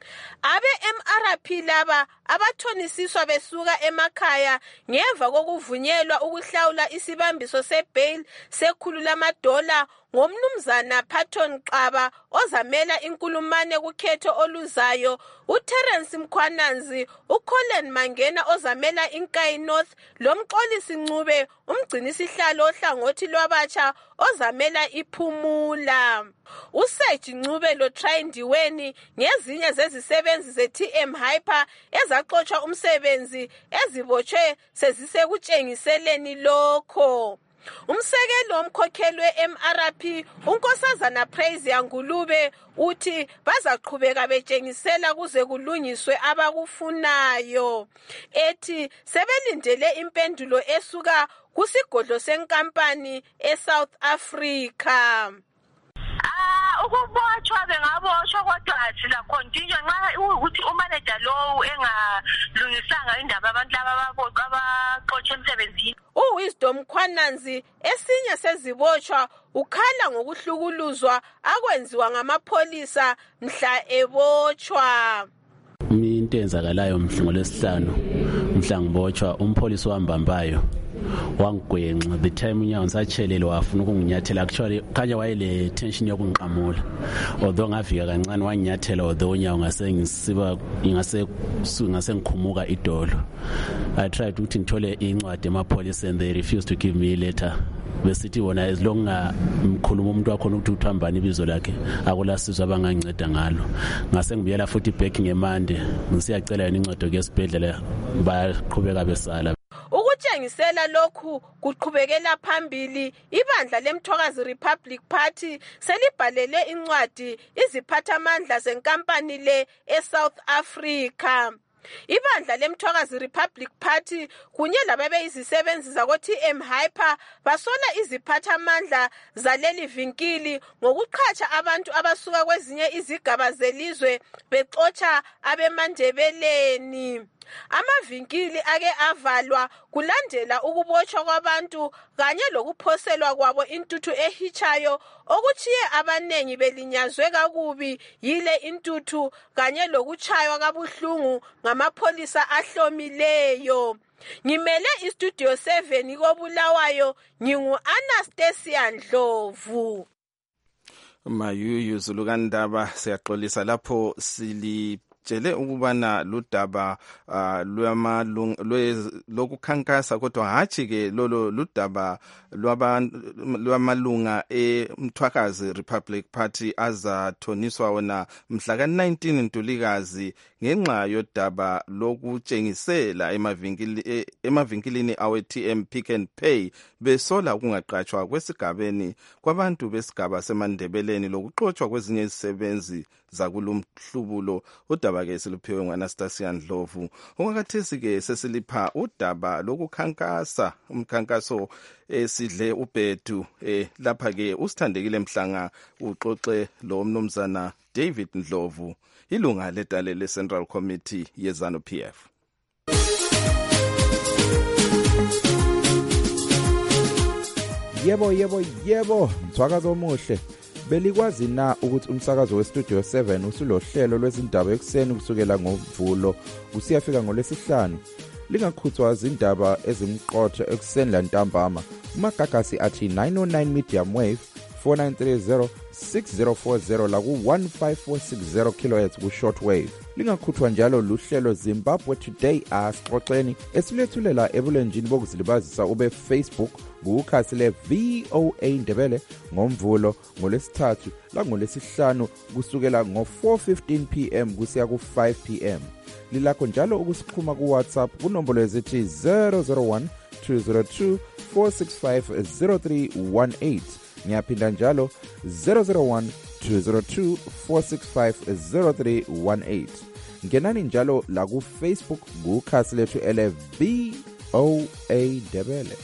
Abe-MRP laba abathonisiswa besuka emakhaya ngemva kokuvunyelwa ukuhlawula isibambiso sebail sekhulu lamadola ngomnumzana Patton Xaba ozamela inkulumane kukhetho oluzayo, uTerence Mkhwananzi, uColin Mangena ozamela iNkayi North, lomxolisi Ncube umgcinisihlalo ohlangothi lwabatsha ozamela iPhumula. uSeji Ncube loTrayindiweni ngezinye zezisebenzi ze-TM Hyper ezaxotshwa umsebenzi ezibotshwe sezisekutshengiseleni lokho. Umsekeli womkhokheli we-MRP unkosazana Praise Yangulube uthi bazaqhubeka betshengisela kuze kulungiswe abakufunayo. Ethi sebelindele impendulo esuka kusigodlo senkampani eSouth Africa. Ukubotshwa bengabotshwa kodwa sila continue nxa ukuthi umanager lowu engalungisanga indaba abantu laba abaxotshe emsebenzini. uWisdom Khwananzi esinye sezibotshwa ukhala ngokuhlukuluzwa akwenziwa ngamapholisa mhla ebotshwa. Into enzakalayo mhlungu lesihlanu mhla ngibotshwa umpholisi wambambayo wangigwenxa the time unyawo ngisachelele wafuna ukunginyathela actually khanya wayele tension yokungiqamula although ngafika kancane wanginyathela although unyawo ngase ngikhumuka idolo. I tried ukuthi ngithole incwadi emapholisa and they refused to give me a letter. Besithi wona as long mkhuluma umuntu wakho ukuthi uthambani ibizo lakhe akulasizwe abanganceda ngalo. Ngase ngibuyela futhi back ngemande ngisiyacela yena incwadi yesibhedlela baqhubeka besala. Ukutshengisela lokhu kuqhubekela phambili, ibandla leMthwakazi Republic Party selibhalele incwadi iziphathamandla zenkampani le eSouth Africa. Ibandla leMthwakazi Republic Party kunye lababeyizisebenzi zako-TM Hyper basola iziphathamandla zaleli vinkili ngokuqhatsha abantu abasuka kwezinye izigaba zelizwe bexotsha abemandebeleni. Amavinkili ake avalwa kulandela ukubotshwa kwabantu kanye lokuphoselwa kwabo intuthu ehitshayo okuchiye abanengi belinyazwe kakubi yile intuthu kanye lokutshaywa kabuhlungu ngamapholisa ahlomileyo. Ngimele iStudio 7 koBulawayo, ngingu-Anastasia Ndlovu. Mayuyu Zulukandaba siyaxolisa lapho utshele ukubana ludaba lokukhankasa kodwa hatshi ke lolo ludaba lwamalunga eMthwakazi Republic Party azathoniswa wona mhla ka-19 Ntulikazi ngenxa yodaba lokutshengisela emavinkilini awe-TM Pick and Pay besola ukungaqatshwa kwesigabeni kwabantu besigaba semandebeleni lokuxotshwa kwezinye izisebenzi zakulumhlubulo. Udaba ke siluphiwe ngu-Anastasia Ndlovu. Okwakhathesi ke sesilipha udaba lokukhankasa umkhankaso esidle ubhedu lapha ke usithandekile Mhlanga uxoxe lo mnumzana David Ndlovu, ilunga ledale le-Central Committee ye-ZANU PF. Yebo, mthwakazo omuhle. Belikwazi na ukuthi umsakazo weStudio 7 usulohlelo lwezindaba ekuseni kusukela ngoMvulo usiyafika ngoLwesihlanu? Lingakhuthwa izindaba ezimqotho ekuseni lantambama. Umagagasi athi 909 medium wave 4930 6040 la ku-15460 kHz ku-short wave. Lingakhuthwa njalo luhlelo Zimbabwe Today asixoxeni esilethulela ebulenjini bokuzilibazisa ube Facebook kukhasi le-VOA Ndebele ngoMvulo ngoLwesithathu la ngoLwesihlanu kusukela ngo-4:15 PM kusiya ku-5 PM. Lilakho njalo ukusixhuma ku-WhatsApp kunombolo ezithi 001 202 465 0318. Ngiyaphinda njalo 001 202 465 0318. Ngenani njalo la ku Facebook kukhasi lethu ele-VOA Ndebele.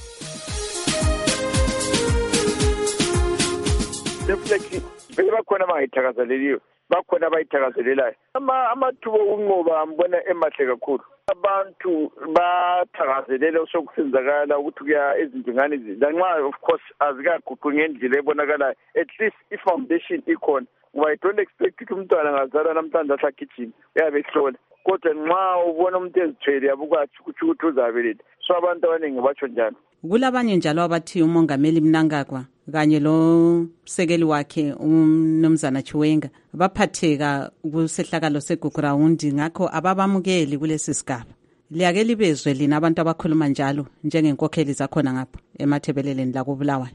Definitely bakhona abangayithakazeleliyo, bakhona abayithakazelelayo. Amathuba okunqoba ngibona emahle kakhulu. Abantu bathakazelela sokusenzakala ukuthi kuya ezindingane lanxa of course azikaguqu ngendlela ebonakalayo, at least i-foundation ikhona. I don't expect ukuthi umntwana ngazalwa namhlanje asagijima uyabe ehlola, kodwa nxa ubona umuntu ezithwele yabukwathi ukuthi uzabeletha. So abantu abaningi batsho njalo. Kulabanye njalo abathi umongameli Mnangagwa kanye lo sekeli wakhe umnumzana Chiwenga baphatheka kusehlakalo segugurawundi ngakho ababamukeli kulesi sigaba. Liyake libezwe lina abantu abakhuluma njalo njengenkokheli zakhona ngapha emathebeleleni la kuBulawayo.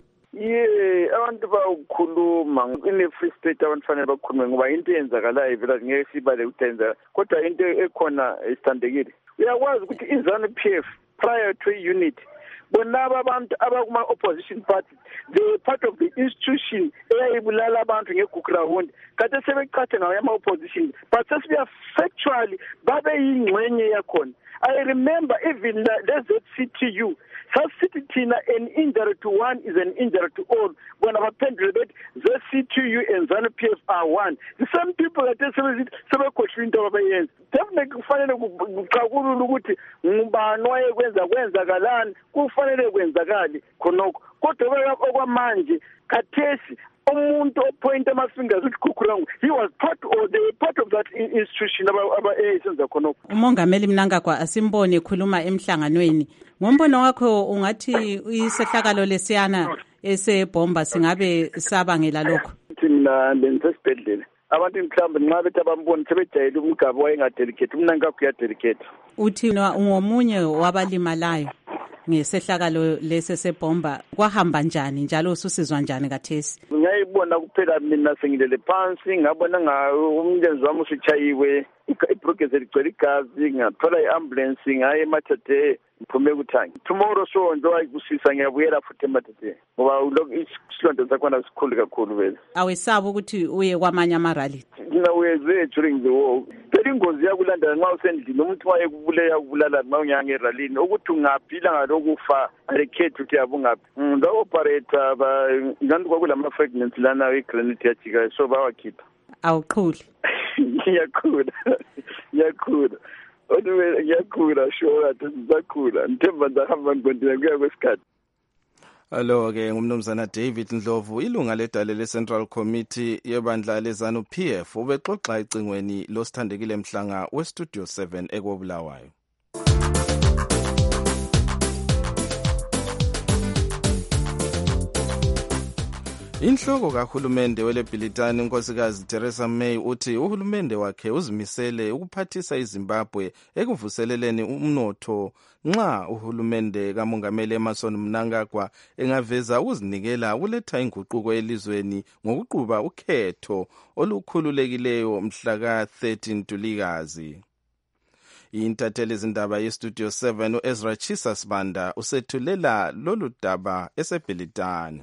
Abantu bakhuluma ine-free state abantu fanele bakhulume ngoba into eyenzakalayo vela ngeke sibale ukuyenza, kodwa into ekhona isithandekile. Uyakwazi ukuthi iZANU PF prior to unit bonaba abantu abakuma-opposition party they were part of the institution eyayibulala abantu ngegugurawundi kade sebecathe ngayo ama-opposition but sesibuya factually babe yingxenye yakhona. I remember even the ZCTU sasithi thina an injury to one is an injury to all. Bona baphendule bethi ZCTU and ZANU PF are one. The same people that sebekhohlwa into abayenza. Definitely kufanele kuqakulula ukuthi ngubani wayekwenzakalalani, kufanele kwenzakali khonokho. Kodwa okwamanje khathesi umuntu ophoint ama-fingers ukuthi Gugurawundi, he was part of that institution abayenza khonokho. Umongameli Mnangagwa asimbone ekhuluma emhlanganweni. Ngombono wakho ungathi isehlakalo lesiyana esebhomba singabe sabangela lokho? Mina bengisesibhedlela. Abantu mhlawumbe nxa bethi abamboni sebejayele umgaba wayengadelicate, Mnangagwa uyadelicate. Uthi ungomunye wabalimalayo ngesehlakalo lesi sebhomba, kwahamba njani njalo ususizwa njani kathesi? Ngiyayibona kuphela mina sengilele phansi ngabona umlenze wami usuchayiwe, ibhrokezi ligcwele igazi, ngathola i-ambulance ngaye eMathathe ngiphume kuThangi. Tomorrow so njengoba ikusisa ngiyabuyela futhi eMathathe ngoba isilonda sakhona sikhulu kakhulu vele. Awesabi ukuthi uye kwamanye amarally? Ngaweze during the war. Phela ingozi yakulandela nxa usendlini umuntu yakubulala nxa unyanga eralini ukuthi ungaphila ngalokufa alikhethi ukuthi yabungaphi. Nga-operator nganti kwakulama-fragments lana i-granite yajika so bawakhipha. Awuqhuli? Ngiyakhula sure that sizakhula ngithemba ngizahamba ngikontinue kuya kwesikhathi. Alo-ke ngumnumzana David Ndlovu, ilunga ledale le-Central Committee yebandla le-ZANU PF, ubexoxa ecingweni losithandekile Mhlanga weStudio 7 ekobulawayo. Inhloko kahulumende weleBritani unkosikazi Theresa May uthi uhulumende wakhe uzimisele ukuphathisa iZimbabwe ekuvuseleleni umnotho nxa uhulumende kamongameli Emmerson Mnangagwa engaveza ukuzinikela ukuletha inguquko elizweni ngokuquba ukhetho olukhululekileyo mhla ka-13 Ntulikazi. Intatheli izindaba yeStudio 7 uEzra Chisas Banda usethulela lolu daba eseBritani.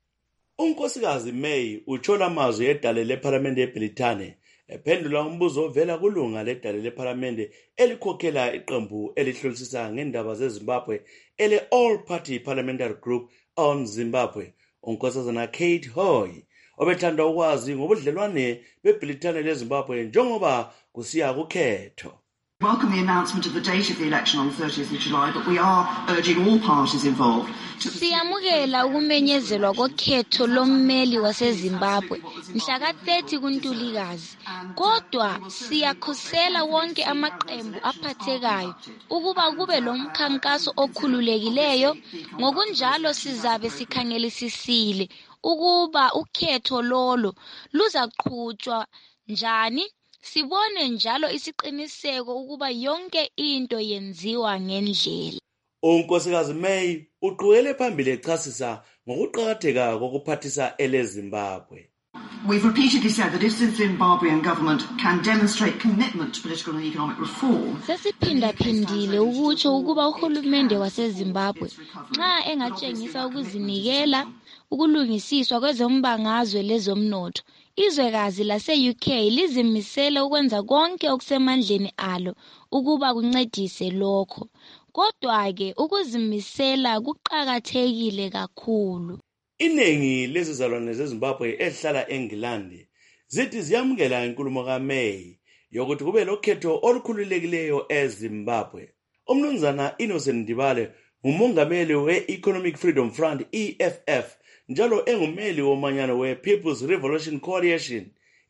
Unkosikazi May utshola amazwi edale lephalamende eBritane ephendula umbuzo ovela kulunga ledale lephalamende elikhokhela iqembu elihlolisisa ngendaba zeZimbabwe ele All Party Parliamentary Group on Zimbabwe, unkosazana Kate Hoy, obethanda ukwazi ngobudlelwane beBritane leZimbabwe njengoba kusiya kukhetho. Welcome the announcement of the date of the election on the 30th of July, but we are urging all parties involved. Siyamukela ukumenyezelwa kokhetho lommeli waseZimbabwe mhla ka-30 kuNtulikazi. Kodwa siyakhosela wonke amaqembu aphathekayo ukuba kube lo mkhankaso okhululekileyo. Ngokunjalo sizabe sikhangelisisile ukuba ukhetho lolo luzaqhutshwa njani. Sibone njalo isiqiniseko ukuba yonke into yenziwa ngendlela. Unkosikazi May uqhubekele phambili echasisa ngokuqhakatheka kokuphathisa eleZimbabwe. We've repeatedly said that if the Zimbabwean government can demonstrate commitment to political and economic reform. Sesiphindaphindile ukutsho ukuba uhulumende waseZimbabwe nxa engatshengisa ukuzinikela ukulungisiswa kwezombangazwe lezomnotho, izwekazi lase-UK lizimisele ukwenza konke okusemandleni alo ukuba kuncedise lokho. Kodwa-ke ukuzimisela kuqakathekile kakhulu. Iningi lezizalwane zeZimbabwe ezihlala eNgilandi zithi ziyamukela inkulumo kaMay yokuthi kube lokhetho olukhululekileyo eZimbabwe. Umnumzana Innocent Ndibale ngumongameli we-Economic Freedom Front EFF njalo engumeli womanyano we-People's Revolution Coalition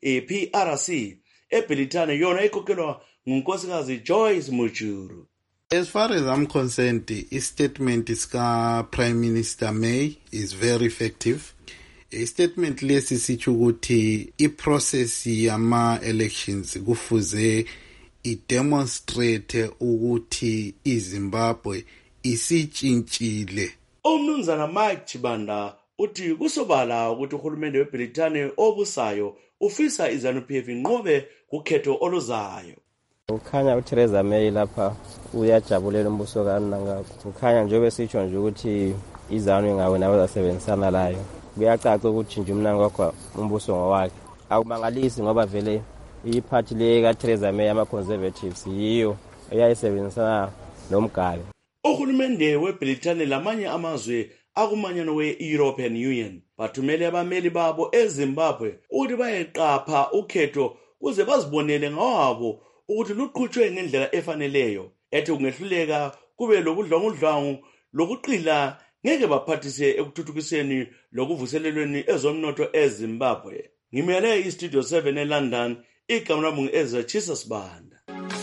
PRC eBritane yona ekhokhelwa ngunkosikazi Joyce Mujuru. As far as I'm concerned, the statement sika Prime Minister May is very effective. A statement lesi sithi ukuthi i-process yama elections kufuze i-demonstrate ukuthi iZimbabwe isitshintshile. Umnumzana Mike Chibanda uthi kusobala ukuthi uhulumende weBritane obusayo ufisa iZANU-PF inqobe kukhetho oluzayo. Ukhanya uTheresa May lapha uyajabulela umbuso kaMnangagwa. Ukhanya njengoba sitsho nje ukuthi iZANU ingawe nawe zasebenzisana layo. Kuyacaca ukuthi nje uMnangagwa umbuso ngowakhe. Akumangalisi ngoba vele iphathi le kaTheresa May ama-Conservatives yiyo eyayisebenzisana noMgabe. Uhulumende weBritane lamanye amazwe akumanyano we-European Union bathumele abameli babo eZimbabwe ukuthi bayeqapha ukhetho kuze bazibonele ngawabo ukuthi luqhutshwe ngendlela efaneleyo. Ethi kungehluleka kube lobudlwangudlwangu lokuqila ngeke baphathise ekuthuthukiseni lokuvuselelweni ezomnotho eZimbabwe. Ngimele iStudio 7 eLondon, igama lami ngu-Ezra Chisas Banda.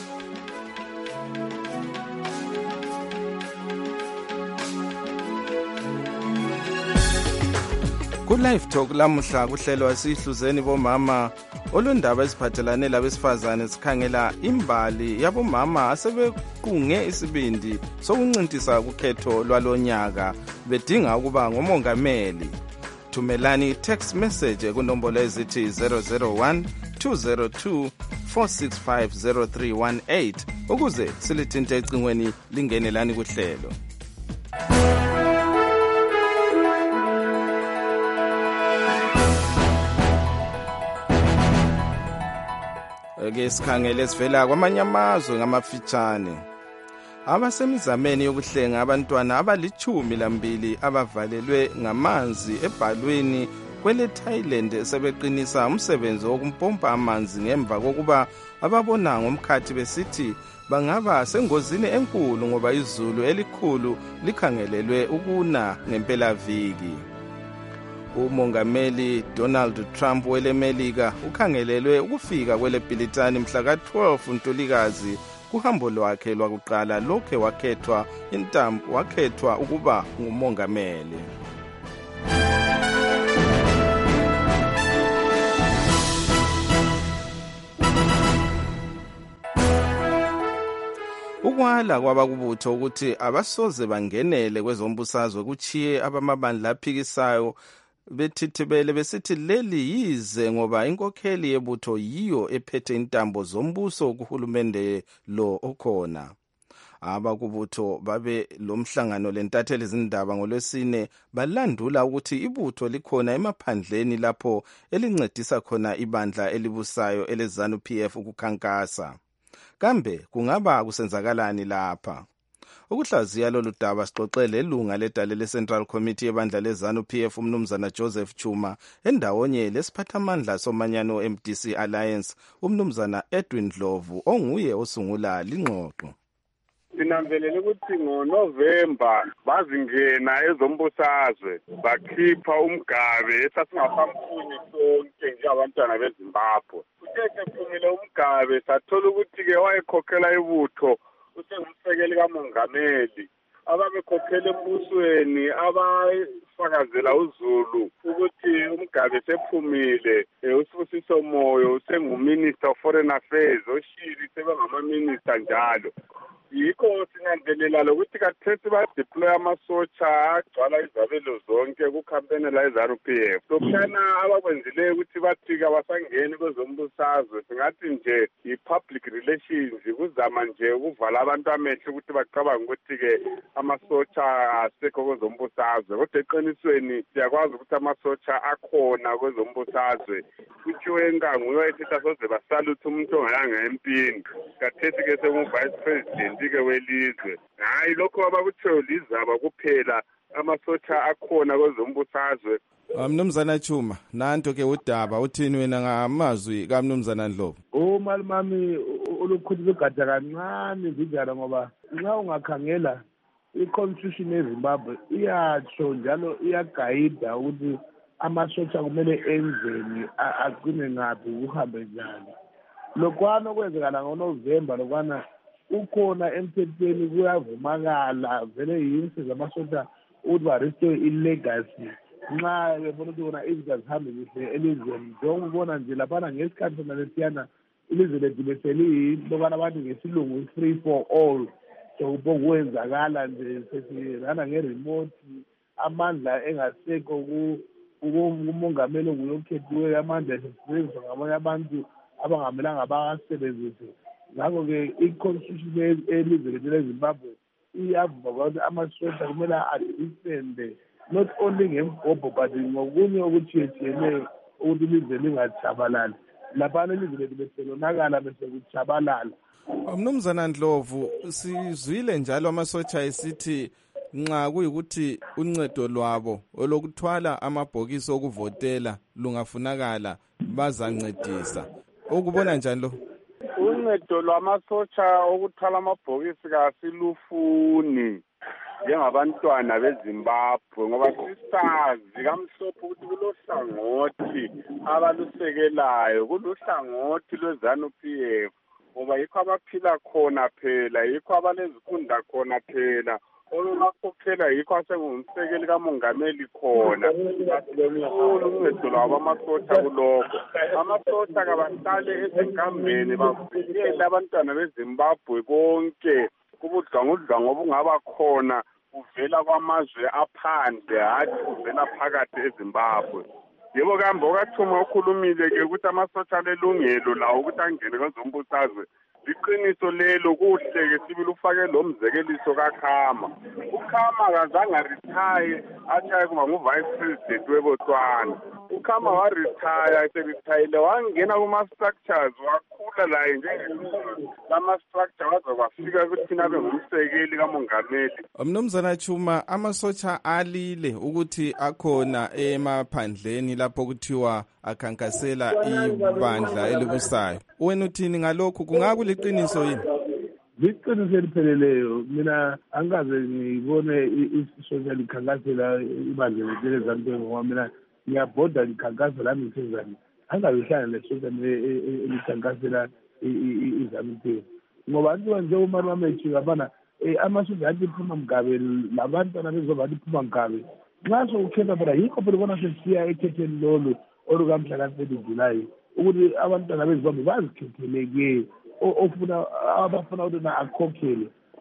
Ku-Live Talk lamuhla kuhlelwa sihluzeni bomama olundaba eziphathelane labesifazane sikhangela imbali yabomama asebequnge isibindi sokuncintisa kukhetho lwalonyaka bedinga ukuba ngomongameli. Thumelani text message kunombolo ezithi 001 202 465 0318 ukuze silithinte ecingweni lingenelani kuhlelo. Ke sikhangele sivela kwamanye amazwe ngamafitshane. Abasemizameni yokuhlenga abantwana abali-12 abavalelwe ngamanzi ebhalweni kwele Thailand sebeqinisa umsebenzi wokumpompa amanzi ngemva kokuba ababona ngomkhathi besithi bangaba sengozini enkulu ngoba izulu elikhulu likhangelelwe ukuna ngempelaviki. Umongameli Donald Trump weleMelika ukhangelelwe ukufika kwele Britani mhla ka-12 Ntulikazi kuhambo lwakhe lwakuqala lokhe wakhethwa ukuba ngumongameli. ukwala kwabakubutho ukuthi abasoze bangenele kwezombusazwe kuchiye abamabandla aphikisayo bethithibele besithi leli yize ngoba inkokheli yebutho yiyo ephethe intambo zombuso kuhulumende lo okhona. Abakubutho babe lomhlangano lentatheli izindaba ngolwesine balandula ukuthi ibutho likhona emaphandleni lapho elincedisa khona ibandla elibusayo eleZANU-PF ukukhankasa. Kambe kungaba kusenzakalani lapha? Ukuhlaziya lolu daba sixoxele ilunga ledale le-Central Committee yebandla leZANU-PF umnumzana Joseph Chuma endawonye lesiphathamandla somanyano MDC Alliance umnumzana Edwin Ndlovu onguye osungula lingxoxo. Sinanzelele ukuthi ngoNovember bazingena ezombusazwe bakhipha umgabe esasingaphambuni sonke njengabantwana beZimbabwe. Kuthe kuphumile umgabe sathola ukuthi-ke wayekhokhela ibutho usengumsekeli kamongameli ababekhokhela embusweni abafakazela uZulu ukuthi umgabe sephumile uSibusiso Moyo usenguminister of foreign affairs oshili sebengamaminister njalo. Yikho sinanzelela lokuthi kathesi badeploy amasotsha agcwala izabelo zonke kukhampeni la eZANU-PF. Lokhana abakwenzileyo ukuthi bathi abasangeni kwezombusazwe singathi nje i-public relations kuzama nje ukuvala abantu amehlo ukuthi bacabanga ukuthi-ke amasotsha asekho kwezombusazwe. Kodwa eqinisweni siyakwazi ukuthi amasotsha akhona kwezombusazwe. uChiwenga nguye wayethi asoze basaluthe umuntu ongayanga empini. Kathesi-ke sengu-vice president ke welizwe. Hayi lokho abakuthiyo lizaba kuphela amasotsha akhona kwezombusazwe. Mnumzana Chuma, nanto ke udaba uthini wena ngamazwi kaMnumzana Ndlovu? Malimami olukhulu igada kancane njalo ngoba nxa ungakhangela i-constitution yeZimbabwe iyatsho njalo iyagayida ukuthi amasotsha kumele enzeni agcine ngaphi uhambe njani. Lokwana kwenzekala ngoNovember lokwana ukhona emthethweni kuyavumakala vele yinsi zamasotsha ukuthi barestore ilegacy nxa bebona ukuthi kona izinto zihambe kuhle elizweni. Njengokubona nje laphana ngesikhathi sona lesiyana ilizwe lethu beseliyinto lokwana abantu ngesilungu free for all. So kuwenzakala nje sesirana ngeremote amandla engasekho kumongameli nguyokhethiweyo amandla esebenziswa ngabanye abantu abangamelanga bawasebenzise. Ngakho-ke i-constitution elizwe lethu leZimbabwe iyavuma ukuthi amasotsha kumele adifende not only ngembhobho but ngokunye okutshiyetshiyeneyo ukuthi ilizwe lingatshabalali. Laphana ilizwe lethu beselonakala besekutshabalala. Mnumzana Ndlovu, sizwile njalo amasotsha esithi nxa kuyikuthi uncedo lwabo olokuthwala amabhokisi okuvotela lungafunakala bazancedisa. Ukubona njani lo? Uncedo lwamasotsha okuthwala amabhokisi kasilufuni njengabantwana beZimbabwe ngoba sisazi kamhlophe ukuthi kulohlangothi abalusekelayo, kuluhlangothi lweZANU-PF ngoba yikho abaphila khona phela, yikho abalezifunda khona phela, olunakhokhela yikho asengumsekeli kamongameli khona. Asilukhulu uncedo lwabo amasotsha kulokho. Amasotsha kabahlale ezinkambeni bavikele abantwana beZimbabwe konke kubudlwangudlwangu obungaba khona kuvela kwamazwe aphandle hathi kuvela phakathi eZimbabwe. Yebo kambe okathuma ukhulumile-ke ukuthi amasotsha alelungelo lawo ukuthi angene kwezombusazwe. Liqiniso lelo kuhle-ke sibili ufake lo mzekeliso kaKhama. uKhama kazange arithaye athi kuba ngu-vice president weBotswana. uKhama waritaya, eserithayile wangena kuma-structures wakhula laye lama-structure waze kwafika ukuthi thina abe ngumsekeli kamongameli. Mnumzana Chuma, amasotsha alile ukuthi akhona emaphandleni lapho kuthiwa akhankasela ibandla elibusayo. Wena uthini ngalokhu? Kungakuliqiniso yini? Liqiniso elipheleleyo. Mina angaze ngibone isotsha likhankasela ibandla leZANU-PF ngoba mina ngiyabhoda ngikhankasa lami ngisezani. Angazihlala lesotsha elikhankasela iZANU-PF ngoba njengoba nje uMamechi ngabana amasotsha athi iphuma mgabe labantwana bezoba liphuma mgabe. Nxa sokukhetha phela yikho phela ubona sesiya ekhetheni lolu olukamhla ka-30 July ukuthi abantwana beZimbabwe bazikhethele-ke abafuna ukuthi akhokhele.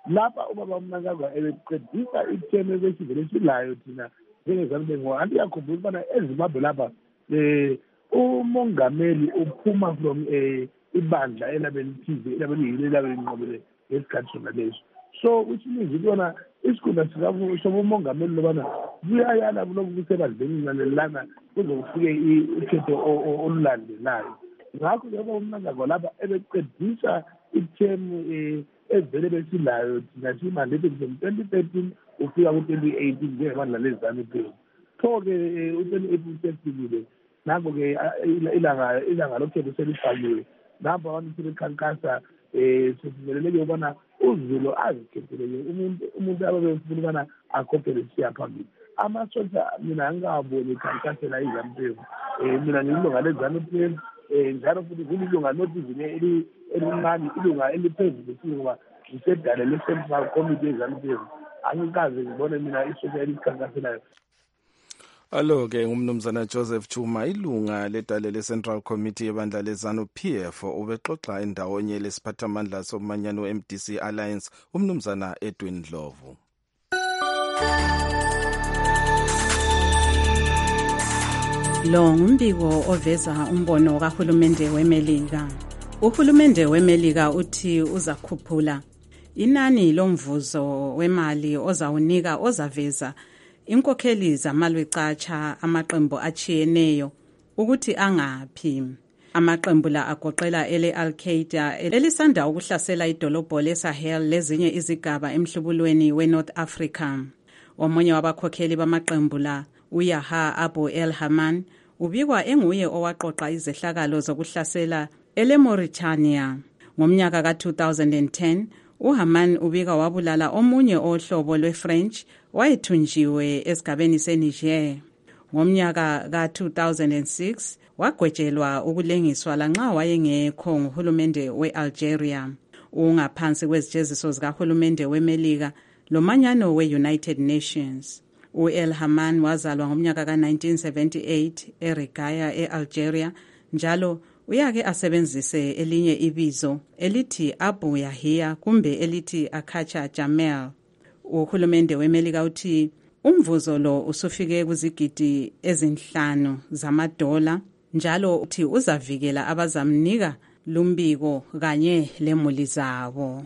lapha ubaba Mnangagwa ebeqedisa ithemu ebesivele silayo thina njengezanupf ngoba anti yakhumbula ukubana eZimbabwe lapha umongameli uphuma from ibandla elabelithize elabeliyilo elabelinqobele ngesikhathi sona leso. So which means ukubona isikhundla sobumongameli lobana buyayala buloku kusebandleni nalelana kuzofike ukhetho olulandelayo. Ngakho njengoba uMnangagwa lapha ebeqedisa ithemu evele besilayo thina simandete kuze 2013 ufika ku-2018 njengebandla leZANU-PF. Pho-ke u-2018 sefikile, nakho-ke ilanga lokhetho selifakiwe. Napho abantu sebekhankasa sesiveleleke ukubana uZulu azikhetheleke umuntu ababefuna ukubana akhokhele siya phambili. Amasotsha mina angikaboni ekhankasela iZANU-PF. Mina ngilunga leZANU-PF njalo futhi ngilunga nothizini elincane, ilunga eliphezulu ngoba ngisedale le-Central Committee yeZANU-PF. Angikaze ngibone mina isotsha elikhankaselayo. Alo-ke ngumnumzana Joseph Chuma, ilunga ledale le-Central Committee yebandla leZANU-PF, ubexoxa endawonye lesiphathamandla somanyano MDC Alliance, umnumzana Edwin Ndlovu. Lo ngumbiko oveza umbono kahulumende weMelika. Uhulumende weMelika uthi uzakhuphula inani lomvuzo wemali ozawunika ozaveza inkokheli zamalwecatsha amaqembu achiyeneyo ukuthi angaphi. Amaqembu la agoqela ele-Al-Qaeda elisanda ukuhlasela idolobho leSahel lezinye izigaba emhlubulweni weNorth Africa. Omunye wabakhokheli bamaqembu la, uYahya Abu el-Haman, ubikwa enguye owaqoqa izehlakalo zokuhlasela ele-Mauritania. Ngomnyaka ka-2010, uHaman ubika wabulala omunye ohlobo lwe-French wayethunjiwe esigabeni seNiger. Ngomnyaka ka-2006 wagwetshelwa ukulengiswa lanxa wayengekho nguhulumende we-Algeria. Ungaphansi kwezijeziso zikahulumende weMelika lomanyano we-United Nations. U-El-Haman wazalwa ngomnyaka ka-1978 eRegaya e-Algeria, njalo uyake asebenzise elinye ibizo elithi Abu Yahya kumbe elithi Akacha Jamel. Uhulumende weMelika uthi umvuzo lo usufike kuzigidi ezi5 zamadola, njalo uthi uzavikela abazamnika lumbiko kanye lemuli zabo.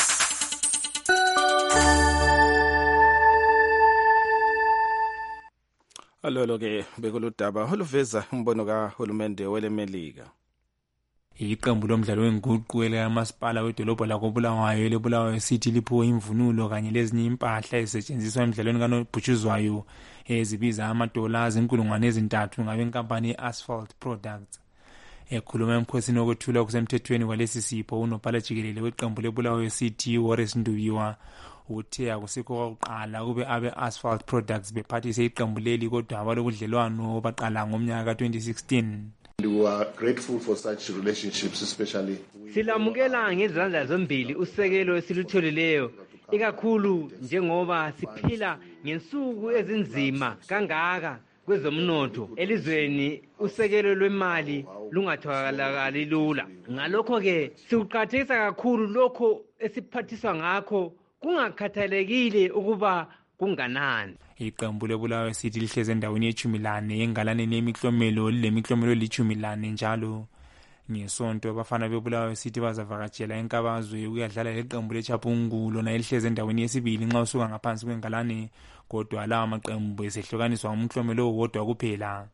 Alolo-ke bekuludaba oluveza umbono kahulumende weleMelika. Iqembu lomdlalo wenguqu elikamasipala wedolobho lakobulawayo lebulawayo City liphiwe imvunulo kanye lezinye impahla ezisetshenziswa emidlalweni kanobhutshuzwayo ezibiza $3 3,000 ngabenkampani ye-Asphalt Products. Ekhuluma emkhosini wokwethula okusemthethweni kwalesi sipho, unobhala jikelele weqembu lebulawayo City Horace Ndubiwa uthe akusikho kwakuqala kube abe-Asphalt Products bephathise iqembu leli, kodwa abalobudlelwano baqala ngomnyaka ka-2016. We are grateful for such relationships, especially. Silamukela ngezandla zombili usekelo esilutholileyo, ikakhulu njengoba siphila ngensuku ezinzima kangaka kwezomnotho elizweni. Usekelo lwemali lungatholakali lula. Ngalokho-ke sikuqakathekisa kakhulu lokho esiphathiswa ngakho, kungakhathalekile ukuba kunganani. Iqembu lebulawayo City lihleze endaweni ye-14 yengalaneni yemiklomelo, lemiklomelo li-14 njalo. Ngesonto abafana bebulawayo City bazavakatshela enkabazwe ukuyadlala leqembu leChapungu, lona elihleze endaweni yesibili nxa usuka ngaphansi kwengalane, kodwa lawa maqembu esehlukaniswa ngomklomelo owodwa kuphela.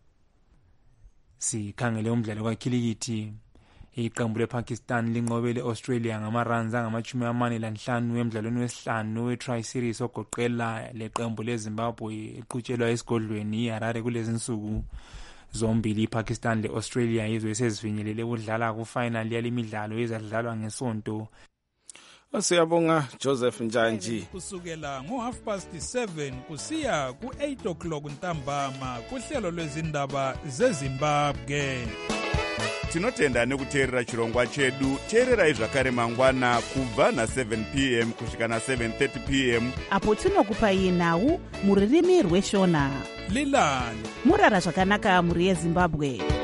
Sikhangele umdlalo kakhilikithi. Iqembu lePakistan linqobele Australia ngamaruns angama-45 emdlalweni wesihlanu we-Tri-Series ogoqela leqembu leZimbabwe eqhutshelwa esigodlweni iHarare kulezi nsuku. Zombili iPakistan le-Australia yizo esezifinyelele ukudlala ku-final yalemidlalo ezadlalwa ngesonto. Siyabonga Joseph Njanji. Kusukela ngo7:30 kusiya ku8 ntambama kuhlelo lwezindaba zeZimbabwe. Tinotenda nekuteerera chirongwa chedu. Teererai zvakare mangwana kubva na7 p.m. kusvika na7:30 p.m. apo tinokupai nhau muririmi rweshona. Lilani murara zvakanaka muri yeZimbabwe.